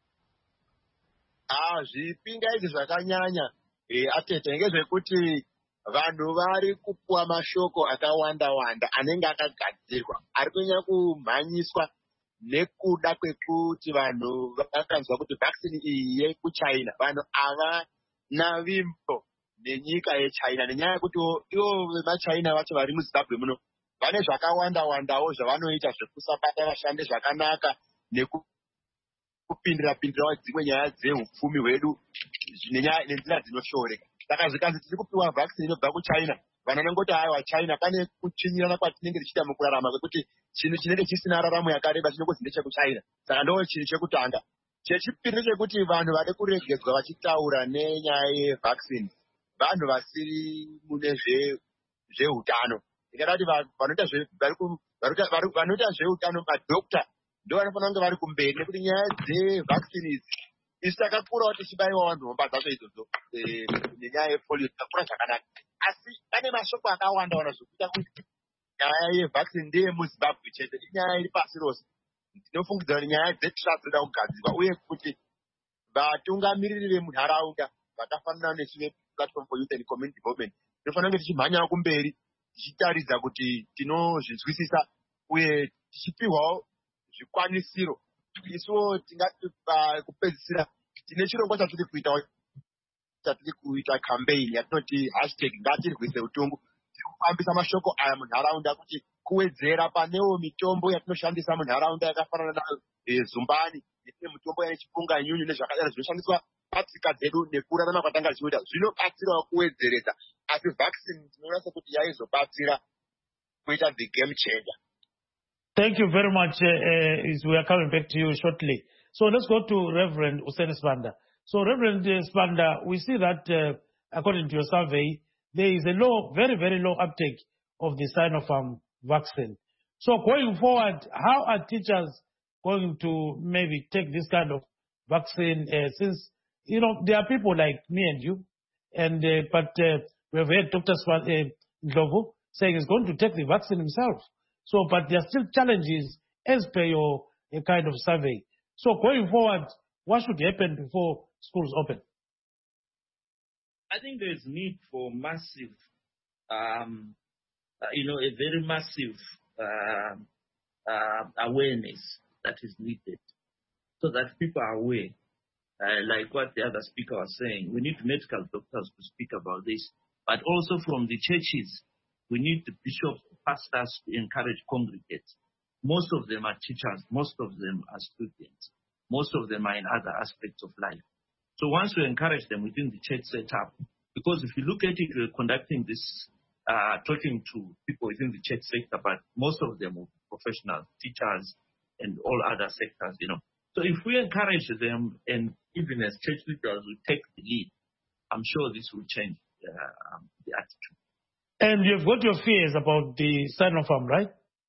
Speaker 5: Ah, zvipingaidzo zvakanyanya e, atete ngezvekuti vanhu vari kupuwa mashoko akawanda wanda anenge akagadzirwa ari kunyanya kumhanyiswa nekuda kwekuti vanhu vakanzwa kuti vaccine iyi yekuchina vanhu havana vimbo nenyika yechina nenyaya yekuti ivo vemachina vacho vari muzimbabwe muno vane zvakawanda wandawo zvavanoita zvekusabata vashande zvakanaka nekupindira pindirawo dzimwe nyaya dzehupfumi hwedu nenzira dzinoshoreka. Saka zvikanzi tiri kupiwa vaccine inobva kuchina vanhu vanongoti aiwa china pane kuchinyirana kwatinenge tichiita mukurarama kwekuti chinhu chinenge chisina raramo yakareba chinongozi ndechekuchina. Saka ndo chinhu chekutanga. Chechipiri chekuti vanhu vari kuregedzwa vachitaura nenyaya yevaccine vanhu vasiri mune zveutano. Ndingada kuti vanoita zveutano madokta ndo vanofanira kunge vari kumberi nekuti nyaya dzevaccine idzi isi takakurawo tichibaiwa vanhu nhomba dzacho idzodzo nenyaya yepolio takakura zvakanaka. Asi pane mashoko akawanda wanda zvokuita kuti nyaya yevaccine ndeye muzimbabwe chete inyaya iri pasi rose. Ndinofungidzira kuti nyaya dzetrust dzinoda kugadzirwa uye kuti vatungamiriri vemunharaunda vakafanana nechive platform for youth and community development tinofanira kunge tichimhanyawo kumberi tichitaridza kuti tinozvinzwisisa uye tichipiwawo zvikwanisiro. Isuwo tingati kupedzisira tine chirongwa chatiri kuitawo chatiri kuita campaign yatinoti hashtag ngatirwise utongo. Tiri kufambisa mashoko aya munharaunda kuti kuwedzera panewo mitombo yatinoshandisa munharaunda yakafanana nazumbani netine mitombo yechipunga nyunyu nezvakadaro zvinoshandiswa patsika dzedu nekurarama kwatanga tichiita zvinobatsirawo kuwedzeredza. Asi vaccine tinoona sekuti yaizobatsira kuita the game changer.
Speaker 1: Thank you very much. Uh, uh, we are coming back to you shortly. So let's go to Reverend Hussein Sibanda. So Reverend uh, Sibanda, we see that uh, according to your survey, there is a low, very, very low uptake of the Sinopharm vaccine. So going forward, how are teachers going to maybe take this kind of vaccine uh, since, you know, there are people like me and you, and uh, but uh, we have heard Doctor Ndlovu uh, saying he's going to take the vaccine himself. So, but there are still challenges as per your uh, kind of survey. So going forward, what should happen before schools open?
Speaker 6: I think there is need for massive, um, uh, you know, a very massive uh, uh, awareness that is needed so that people are aware. Uh, like what the other speaker was saying, we need medical doctors to speak about this, but also from the churches, we need the bishops, pastors to encourage congregates. Most of them are teachers, most of them are students, most of them are in other aspects of life. So once we encourage them within the church setup, because if you look at it, we're conducting this, uh, talking to people within the church sector, but most of them are professionals, teachers, and all other sectors, you know. So if we encourage them, and even as church leaders we take the lead, I'm sure this will change uh, um, the attitude.
Speaker 1: And you've got your fears about the Sinopharm, right?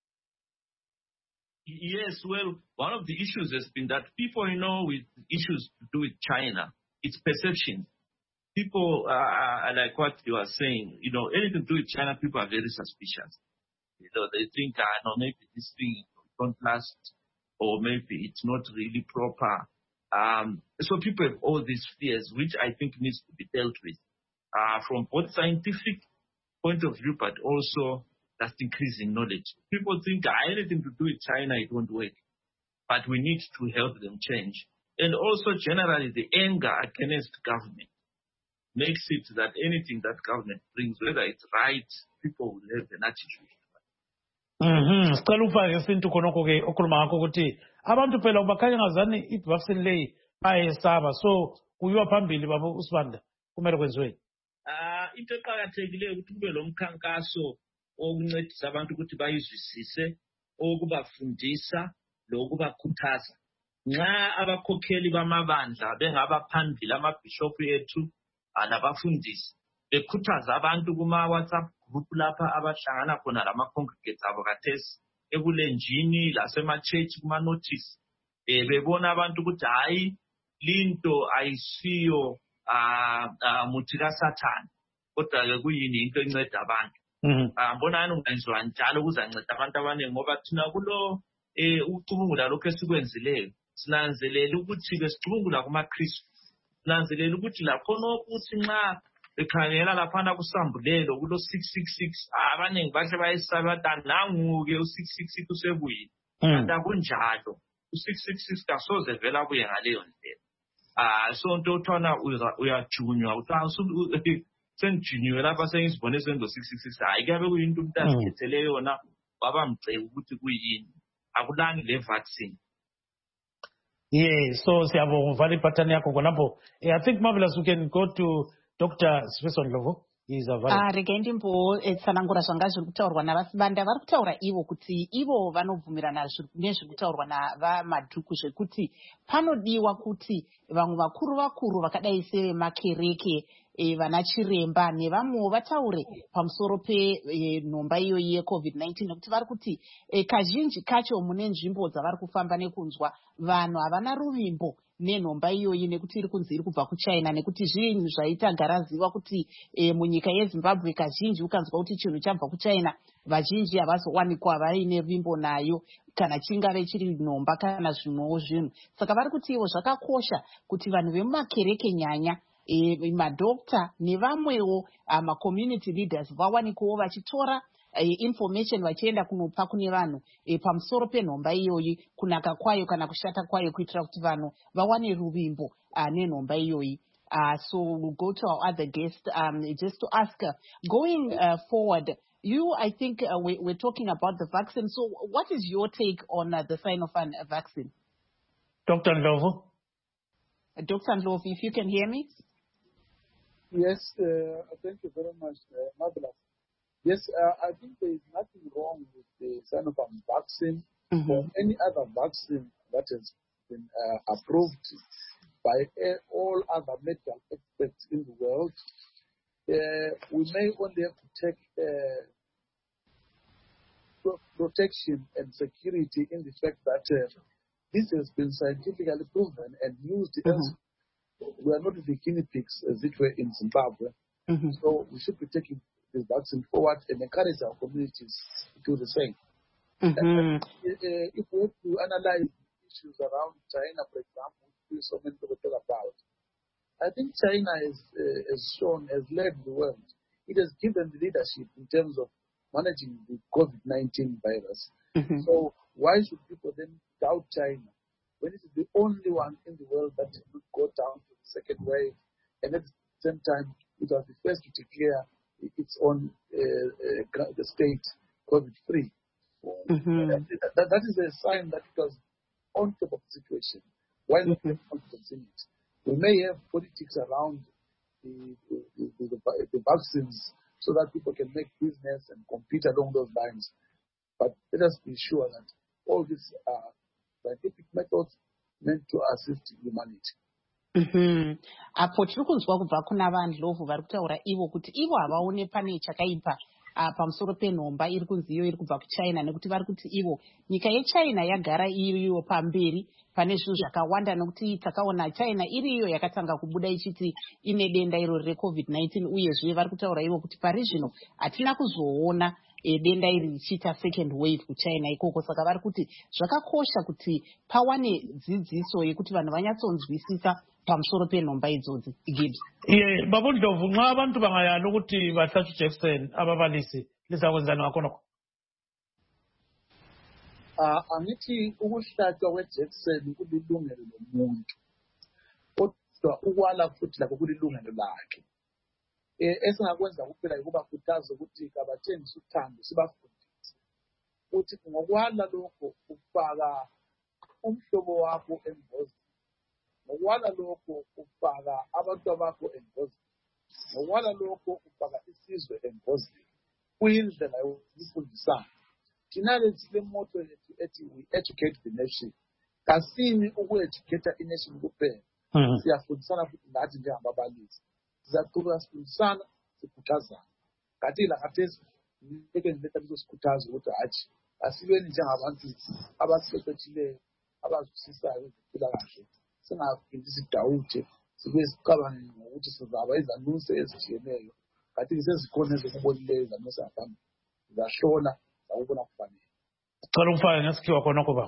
Speaker 6: Yes, well, one of the issues has been that people, you know, with issues to do with China, it's perception. People, uh, like what you are saying, you know, anything to do with China, people are very suspicious. You know, they think, ah, no, maybe this thing don't last, or maybe it's not really proper. Um, so people have all these fears, which I think needs to be dealt with uh, from both scientific point of view, but also that's increasing knowledge. People think ah, anything to do with China, it won't work. But we need to help them change. And also generally the anger against government makes it that anything that government brings, whether it's right, people will have an attitude.
Speaker 1: Mhm. Sicela ufake isintu khonokho ke okhuluma ngakho ukuthi abantu phela ubakhanya ngazani i-vaccine leyi bayesaba. So kuyiwa phambili baba uSibanda kumele kwenziwe.
Speaker 6: Ah into eqhakathekileyo ukuthi kube lo mkhankaso okuncedisa abantu ukuthi bayizwisise, okubafundisa lokubakhuthaza. Nxa abakhokheli bamabandla bengabaphambili amabishop ethu alabafundisi bekhuthaza abantu kuma WhatsApp group lapha abahlangana khona lama congregates abo kathesi ebulenjini lasema church kuma notice eh bebona abantu ukuthi hayi linto ayisiyo ah muthi kaSathane kodwa ke kuyini into enceda abantu. Ambonani ungenziwa njalo kuzanceda abantu abaningi ngoba thina kulo eh ucubungula lokho esikwenzileyo sinanzelela ukuthi ke sicubungula kuma Kristu sinanzelela ukuthi la khona ukuthi nxa ekhangela laphana kusambulelo kulo six six six abaningi bahle bayisaba nangu ke u six six six usebuyile kanti akunjalo u six six six kasoze vela buye ngaleyo ndlela. Ah so nto uthona uyajunywa uthi senjuniwe lapha sengizibone sendo six six six hayi kuyabe kuyinto umuntu asikhethele yona wabamcela ukuthi kuyini akulani le vaccine.
Speaker 1: Yeah, so siyabonga uvale iphathani yakho khonapho. I think Marvelous we can go to Doctor Sifiso Ndlovu.
Speaker 2: Ah, regendi mbo etsanangura zvanga zviri kutaurwa navasibanda vari kutaura ivo kuti ivo vanobvumirana nezviri kutaurwa navamadhuku zvekuti panodiwa kuti vamwe vakuru vakuru vakadai sevemakereke E, vana chiremba nevamwewo vataure pamusoro penhomba e, iyoyi yecovid nineteen nekuti vari kuti e, kazhinji kacho mune nzvimbo dzavari kufamba nekunzwa vanhu havana ruvimbo nenhomba iyoyi nekuti iri kunzi iri kubva kuchina nekuti zvinhu zvaita garaziva kuti e, munyika yezimbabwe kazhinji ukanzwa kuti chinhu chabva kuchina vazhinji havazowanikwa vaine ruvimbo nayo kana chingave chiri nhomba kana zvimwewo zvinhu saka vari kuti ivo zvakakosha kuti vanhu vemumakereke nyanya E, madokta nevamwewo macommunity leaders vawanikewo vachitora e, information vachienda kunopa kune vanhu e, pamusoro penhomba iyoyi kunaka kwayo kana kushata kwayo kuitira kuti vanhu vawane ruvimbo uh, nenhomba iyoyi. Uh, so we'll go to our other guest um, just to ask uh, going uh, forward you I think uh, we, we're talking about the vaccine, so what is your take on uh, the Sinopharm uh, vaccine?
Speaker 1: Doctor Ndlovu.
Speaker 2: Uh, Doctor Ndlovu, if you can hear me.
Speaker 4: Yes, uh, thank you very much, uh, Marvelous. Yes, uh, I think there is nothing wrong with the Sinopharm vaccine mm-hmm. or any other vaccine that has been uh, approved by uh, all other medical experts in the world. Uh, we may only have to take uh, pro- protection and security in the fact that uh, this has been scientifically proven and used mm-hmm. as we are not the guinea pigs, as it were, in Zimbabwe. Mm-hmm. So we should be taking this vaccine forward and encourage our communities to do the same. Mm-hmm. And, uh, if we have to analyze issues around China, for example, which so many people talk about, I think China has, uh, has shown, has led the world. It has given the leadership in terms of managing the COVID nineteen virus. Mm-hmm. So why should people then doubt China when it is the only one in the world that did not go down to the second wave, and at the same time, it was the first to declare its own uh, uh, the state COVID-free. Mm-hmm. That, that, that is a sign that it was on top of the situation. Why not have confidence in it? We may have politics around the, the, the, the, the vaccines so that people can make business and compete along those lines. But let us be sure that all these are scientific methods meant to assist humanity.
Speaker 2: Mm-hmm. Apo tiri kunzwa kubva kuna vaNdlovu vari kutaura ivo kuti ivo havaone pane chakaipa uh, pamusoro penhomba iri kunzi iyo iri kubva kuchina nekuti vari kuti ivo nyika yechina yagara iriyo pamberi pane zvinhu zvakawanda nekuti takaona china iriyo yakatanga kubuda ichiti ine denda iro recovid nineteen uyezve vari kutaura ivo kuti pari zvino hatina kuzoona E, denda iri richiita second wave kuchina ikoko saka vari kuti zvakakosha kuti pawane dzidziso yekuti vanhu vanyatsonzwisisa pamusoro penhomba idzodzi. Gibbs.
Speaker 1: Ye baba Ndlovu nxa abantu bangayala ukuthi bahlatshwe ijekiseni ababalisi lizakwenzani ngakhonokho?
Speaker 4: Ah, angithi ukuhlatshwa kwejekiseni kulilungelo lomuntu kodwa ukwala futhi lakho kulilungelo lakhe. Eh, esingakwenza kuphela ukuba khuthaza ukuthi kabathengise uthando sibafundise ukuthi ngokwala lokho ufaka umhlobo wakho engozini, ngokwala lokho ufaka abantu bakho engozini, ngokwala lokho ufaka isizwe engozini. Kuyindlela yokufundisana. Thina le moto yethu ethi we educate the nation. Kasini uku-educate i-nation kuphela. Siyafundisana futhi nathi njengababalisi. Sizaqhubeka sifundisana sikhuthazana. Kanti la khathesi ngeke ngiletha leso sikhuthazo ukuthi hathi asibeni njengabantu abasiqeqeshileyo abazwisisayo ngempilakahle. Singaphindi sidawuthe sibe sicabange ngokuthi sizaba izanuse ezitshiyeneyo Kati zezikole zokubonile zanosaphambi. Zahlola zakubona kufanele.
Speaker 1: Cela ukufaka ngesikhiwa khona kuba.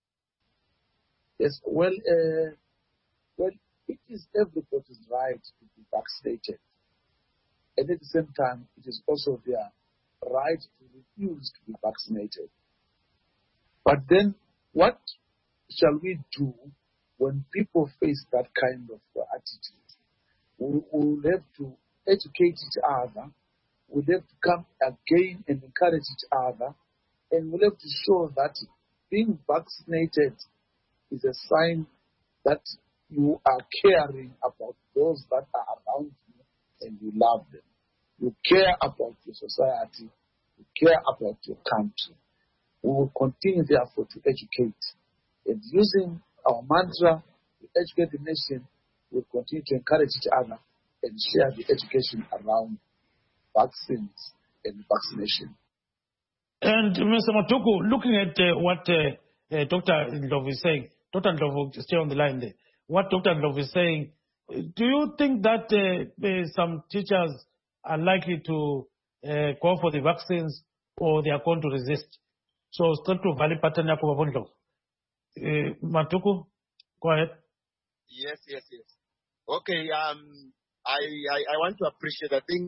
Speaker 4: Yes, well, uh, well, it is everybody's right to be vaccinated. And at the same time, it is also their right to refuse to be vaccinated. But then, what shall we do when people face that kind of uh, attitude? We will have to educate each other. We'll have to come again and encourage each other. And we'll have to show that being vaccinated is a sign that you are caring about those that are around you and you love them. You care about your society. You care about your country. We will continue, therefore, to educate. And using our mantra to educate the nation, we'll continue to encourage each other and share the education around vaccines and vaccination.
Speaker 1: And Mister Matuku, looking at uh, what uh, uh, Doctor Ndlovu is saying, Doctor Ndlovu, stay on the line there. What Doctor Ndlovu is saying, do you think that uh, uh, some teachers are likely to uh, go for the vaccines or they are going to resist? So, still to valid pattern yako babondlo. Matuku, go ahead.
Speaker 5: Yes, yes, yes. Okay, um, I, I, I want to appreciate, I think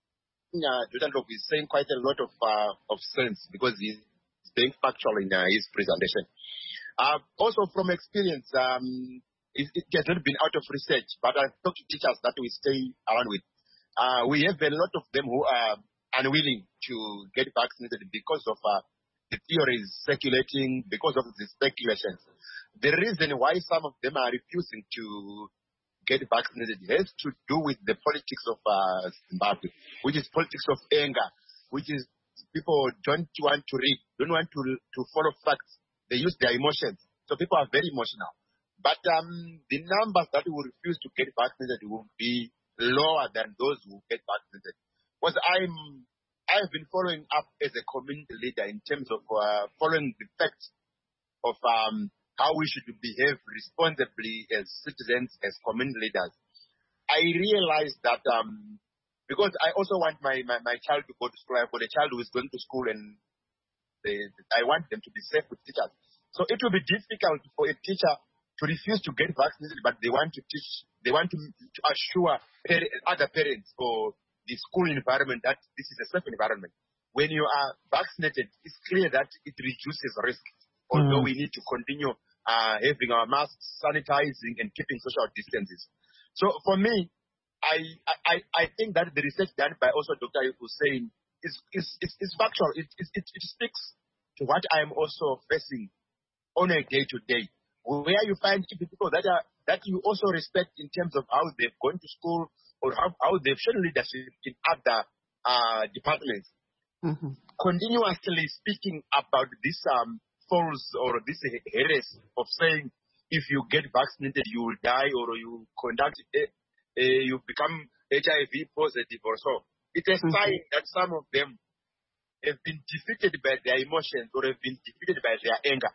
Speaker 5: uh, Doctor Ndlovu is saying quite a lot of uh, of sense because he's being factual in uh, his presentation. Uh, also from experience, um, it, it has not been out of research, but I've talked to teachers that we stay around with. Uh, we have a lot of them who are unwilling to get vaccinated because of uh, the theories circulating, because of the speculations. The reason why some of them are refusing to get vaccinated has to do with the politics of uh, Zimbabwe, which is politics of anger, which is people don't want to read, don't want to, to follow facts. They use their emotions. So people are very emotional. But um, the numbers that will refuse to get vaccinated will be lower than those who get vaccinated. Because I'm, I've been following up as a community leader in terms of uh, following the facts of um, how we should behave responsibly as citizens, as community leaders. I realized that um, because I also want my, my, my child to go to school. I've got a child who is going to school and they, I want them to be safe with teachers. So it will be difficult for a teacher to refuse to get vaccinated, but they want to teach, they want to, to assure par- other parents or the school environment that this is a safe environment. When you are vaccinated, it's clear that it reduces risk, although mm. we need to continue uh, having our masks, sanitizing, and keeping social distances. So for me, I I, I think that the research done by also Doctor Hussein is is, is, is factual. It, it, it, it speaks to what I am also facing on a day-to-day, where you find people that are that you also respect in terms of how they've gone to school or how, how they've shown leadership in other uh, departments. Mm-hmm. Continuously speaking about this um, false or this heresy of saying if you get vaccinated you will die or you conduct a, a, you become H I V positive or so. It's a mm-hmm. sign that some of them have been defeated by their emotions or have been defeated by their anger.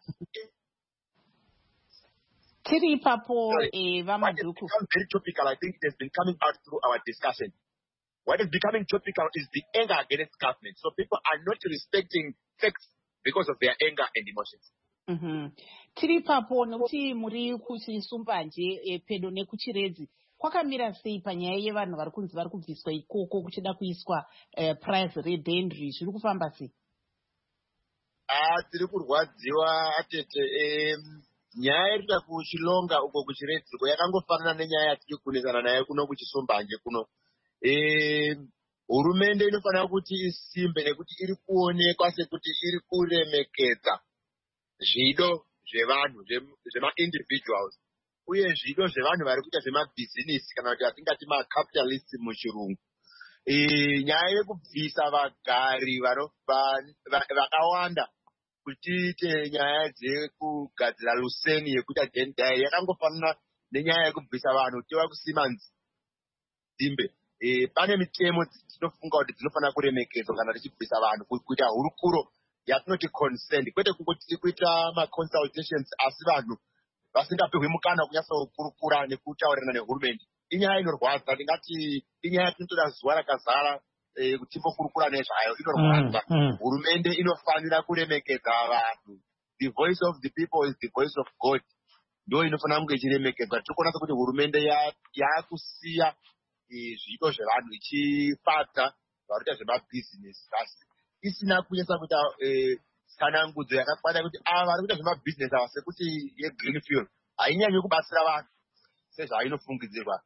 Speaker 2: Tiri Papo,
Speaker 5: Sorry. What has become very topical, I think it has been coming out through our discussion. What is becoming topical is the anger against government. So people are not respecting facts because of their anger and emotions.
Speaker 2: Mm-hmm. Tiri Papo, nokuti muri kuchisumbanje pedo nekuchiredzi. Kwakamira sei panyaya yevanhu vari kunzi vari kubviswa ikoko kuchida kuiswa price redendry zviri kufamba sei?
Speaker 5: Ah, tiri kurwadziwa atete eh nyaya iri kuchilonga uko kuchiredziko yakangofanana nenyaya yatiri kunesana nayo kuno kuchisumbanje kuno. Eh hurumende inofanira kuti isimbe nekuti iri kuonekwa sekuti iri kuremekedza zvido zvevanhu zvema individuals uye zvido zvevanhu vari kuita zvemabhizinisi kana kuti atingati macapitalist muchirungu. Eh nyaya yekubvisa vagari vakawanda kutiite nyaya dzekugadzira luseni yekuita dendai yakangofanana nenyaya yekubvisa vanhu tiva kusima nzimbe. E, pane mitemo dzinofunga kuti dzinofanira kuremekedzwa kana tichibvisa vanhu kuita hurukuro yatinoti consent, kwete kungoti kuita maconsultations asi vanhu vasingapiwe mukana kunyasa kukurukura nekutaurirana nehurumende. inyaya inorwadza, ndingati inyaya tinotoda zuva rakazara kuti timbokurukura nezvayo, inorwadza. Hurumende inofanira kuremekedza vanhu. The voice of the people is the voice of God. Ndo inofanira kunge ichiremekedzwa. Tikuona kuti hurumende yakusiya zviito zvevanhu ichifadza varuta zvemabhizinesi, asi isina kunyasa kuita tsanangudzo yakakwana kuti ava vari kuita zvemabhizinesi ava sekuti yegreenfield hainyanyi kubatsira vanhu sezvainofungidzirwa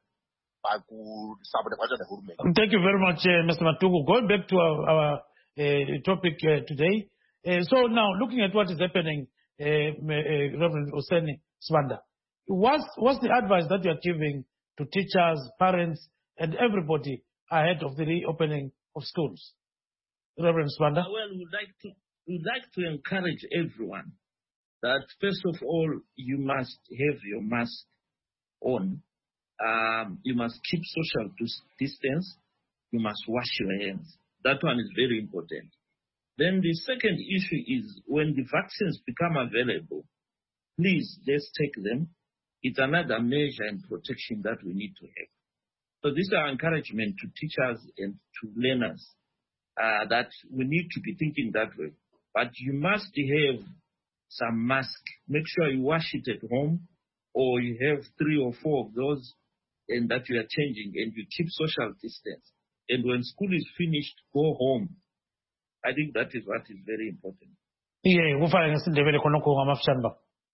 Speaker 5: pakusapota kwacho nehurumende.
Speaker 1: Thank you very much, uh, Mister Matuku. Going back to our, our uh, topic uh, today. Uh, so now, looking at what is happening, uh, uh, Reverend Oseni Sibanda, what's, what's the advice that you are giving to teachers, parents, and everybody ahead of the reopening of schools? Reverend Sibanda?
Speaker 6: Well, we'd like to we'd like to encourage everyone that first of all, you must have your mask on. Um, you must keep social distance. You must wash your hands. That one is very important. Then the second issue is when the vaccines become available, please, let's take them. It's another measure and protection that we need to have. So this is our encouragement to teachers and to learners uh, that we need to be thinking that way. But you must have some mask. Make sure you wash it at home, or you have three or four of those and that you are changing, and you keep social distance. And when school is finished, go home. I think that is what is very important.
Speaker 1: Yeah, kufana ngesindebele khonokho ngamafshamba.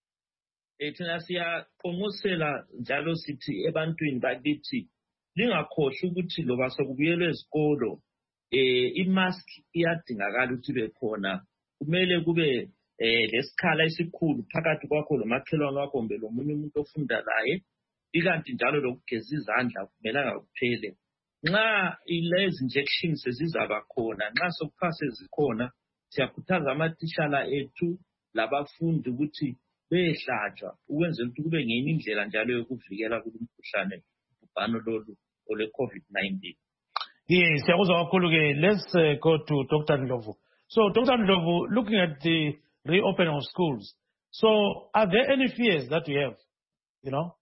Speaker 6: Ethina siyaqonqosela njalo sithi ebantwini bakithi lingakhohlwa ukuthi loba sokubuyelwe ezikolo eh imask iyadingakala ukuthi ibe khona. Kumele kube eh lesikhala esikhulu phakathi kwakho lomakhelwane wakho kumbe lomunye umuntu ofunda laye, ikanti njalo lokugeza izandla kumelanga kuphele. Nxa ilezi injections sezizaba khona, nxa sokuphase zikhona, siyakhuthaza amatitshala ethu labafundi ukuthi behlatshwa ukwenzela ukuthi kube ngenye indlela njalo yokuvikela kumkhuhlane ubhano lolu ole COVID nineteen.
Speaker 1: Yes, let's uh, go to Doctor Ndlovu. So, Doctor Ndlovu, looking at the reopening of schools, so are there any fears that you have, you know?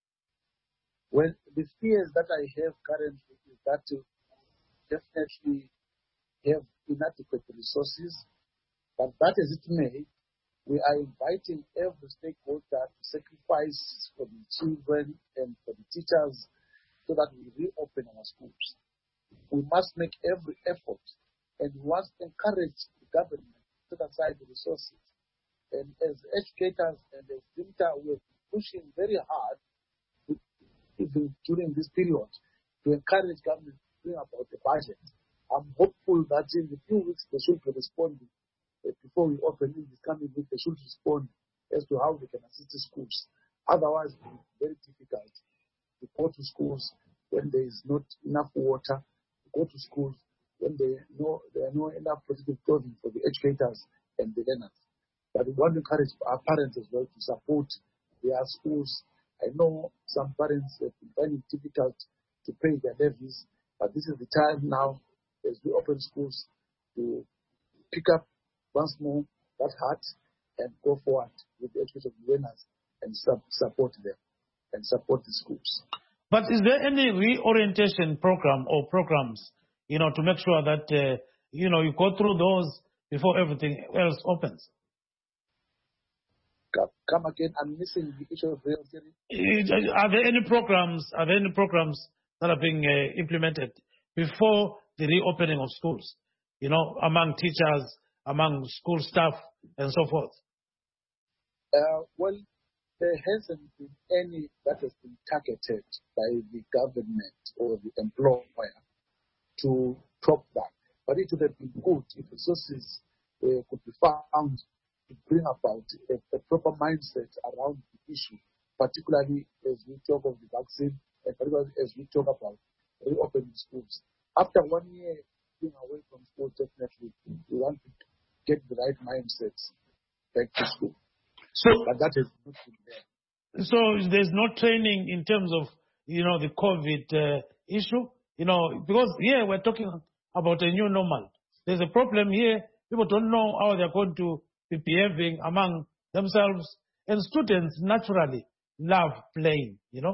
Speaker 4: Well, the fears that I have currently is that we definitely have inadequate resources, but that as it may, we are inviting every stakeholder to sacrifice for the children and for the teachers so that we reopen our schools. We must make every effort, and we must encourage the government to set aside the resources. And as educators and as DIMTA, we are pushing very hard to, even during this period to encourage government to bring about the budget. I'm hopeful that in the few weeks they should be responding. Before we open in this coming week, they should respond as to how they can assist the schools. Otherwise, it will be very difficult to go to schools when there is not enough water, to go to schools when there, no, there are no enough protective clothing for the educators and the learners. But we want to encourage our parents as well to support their schools. I know some parents have been finding it difficult to pay their levies, but this is the time now, as we open schools, to pick up once more that heart and go forward with the education of the learners and sub- support them and support the schools.
Speaker 1: But is there any reorientation program or programs, you know, to make sure that, uh, you know, you go through those before everything else opens?
Speaker 4: Come again, I'm missing the issue of reorientation.
Speaker 1: Are there any programs, are there any programs that are being uh, implemented before the reopening of schools, you know, among teachers, among school staff, and so forth?
Speaker 4: Uh, well, there hasn't been any that has been targeted by the government or the employer to top that. But it would have been good if resources uh, could be found to bring about a, a proper mindset around the issue, particularly as we talk of the vaccine and particularly as we talk about reopening schools. After one year being away from school, definitely we want to get the right mindsets back to school.
Speaker 1: So,
Speaker 4: but that is not been there.
Speaker 1: So there's no training in terms of, you know, the COVID uh, issue, you know, because here we're talking about a new normal. There's a problem here. People don't know how they're going to be behaving among themselves. And students naturally love playing, you know.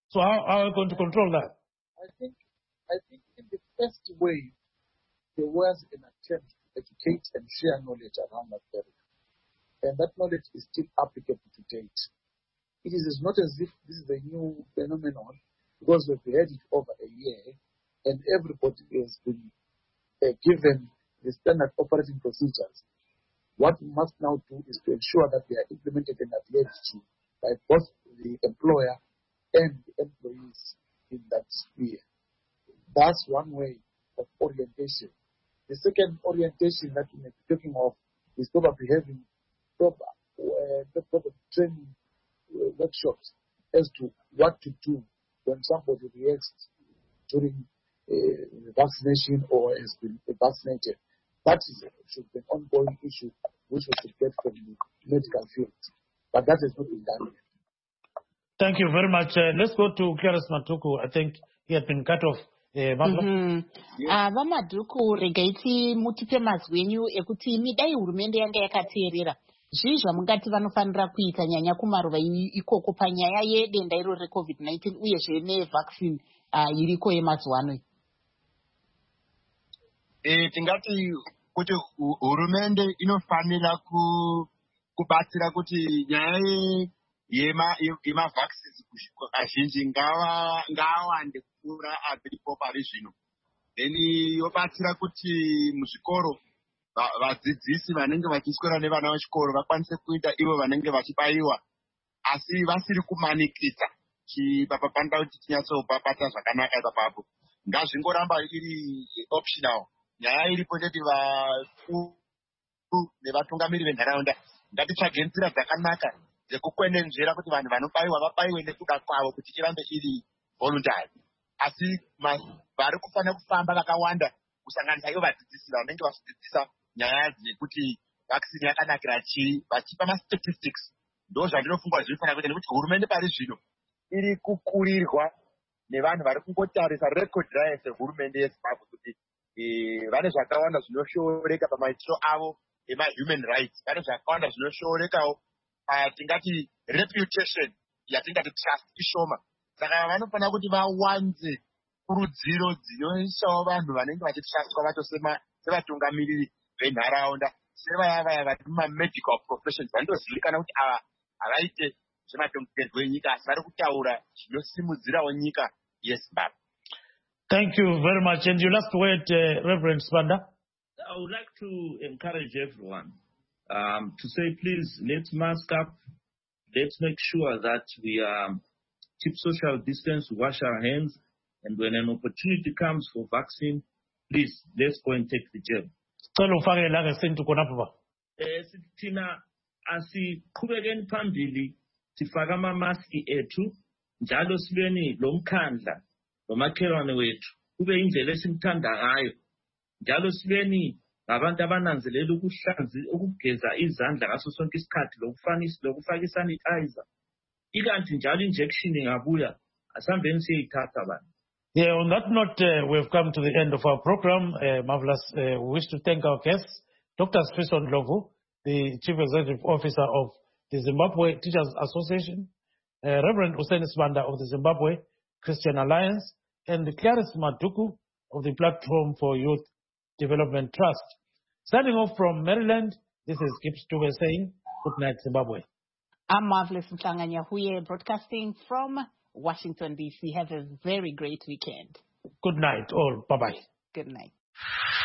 Speaker 1: So how, how are we going to control that?
Speaker 4: I think, I think in the first wave, there was an attempt to educate and share knowledge around that area. And that knowledge is still applicable to date. It is not as if this is a new phenomenon, because we've had it over a year, and everybody has been uh, given the standard operating procedures. What we must now do is to ensure that they are implemented and adhered to by both the employer and the employees in that sphere. That's one way of orientation. The second orientation that we may be talking of is probably having proper, uh, proper training uh, workshops as to what to do when somebody reacts during uh, vaccination or has been vaccinated. That is, should be an ongoing issue which we should get from the medical field. But that has not been done yet.
Speaker 1: Thank you very much. Uh, let's go to Clarice Matuku. I think he had been cut off.
Speaker 2: ava madhuku regai timutipe mazwi enyu ekuti midai hurumende yanga yakateerera zvii zvamungati vanofanira kuita nyanya kumaruva ikoko panyaya yedenda iro recovid nineteen uyezve nevaccine iriko yemazuva ano.
Speaker 5: Tingati kuti hurumende inofanira kubatsira kuti nyaya yemavaccines azhinji ngawande kupfuura aripo pari zvino. Then yobatsira kuti muzvikoro vadzidzisi vanenge vachiswera nevana vechikoro vakwanise kuita ivo vanenge vachibaiwa, asi vasiri kumanikita chipapapanda kuti tinyatsopapata zvakanaka ipapapo. Ngazvingoramba iri optional. Nyaya iripo ndeti vakuru nevatungamiri venharaunda ngatitsvage nzira dzakanaka dzekukwenenzvera kuti vanhu vanobaiwa vabaiwe nekuda kwavo kuti irambe iri voluntary. Asi vari kufanira kufamba vakawanda kusanganisa ivo vadzidzisi vanenge vachidzidzisa nyaya dzekuti vaccine yakanakira chii, vachipa mastatistics. Ndo zvandinofunga zvinofanira kuita, nekuti hurumende pari zvino iri kukurirwa nevanhu vari kungotarisa record rayo sehurumende yeZimbabwe kuti vane zvakawanda zvinoshooreka pamaitiro avo ema-human rights. Vane zvakawanda zvinoshoorekawo tingati reputation yatingati trust ishoma. Saka vanofanira kuti vawanze kurudziro dzinoisawo vanhu vanenge vachitrustwa vacho sevatungamiriri venharaunda, sevaya vaya vari mumamedical professions vandozivikanwa kuti ava havaite zvematongerwo enyika asi vari kutaura zvinosimudzirawo nyika yeZimbabwe.
Speaker 1: Thank you very much. And your last word, uh, Reverend Sibanda?
Speaker 6: I would like to encourage everyone um, to say, please, let's mask up. Let's make sure that we um, keep social distance, wash our hands, and when an opportunity comes for vaccine, please, let's go and take the jab. Tina, asiqhubekeni phambili sifaka ama-maski ethu njalo sibeni lo mkhandla lomakhelwane wethu kube indlela esimthanda ngayo, njalo sibeni ngabantu abananzelela ukuhlanza ukugeza izandla ngaso sonke isikhathi lokufaka isanitizer, ikanti njalo injection ingabuya asambeni siyayithatha abantu.
Speaker 1: Yeah, on that note, uh, we've come to the end of our program. Uh, marvelous. Uh, we wish to thank our guests, Doctor Sfiso Ndlovu, the Chief Executive Officer of the Zimbabwe Teachers Association, uh, Reverend Hussein Sibanda of the Zimbabwe Christian Alliance, and Clarice Matuku of the Platform for Youth Development Trust. Starting off from Maryland, this is Gibbs Tuve saying, good night, Zimbabwe.
Speaker 2: I'm Marvelous Mtlanganyahuye, broadcasting from Washington, D C. Have a very great weekend.
Speaker 1: Good night, all. Bye-bye.
Speaker 2: Good night.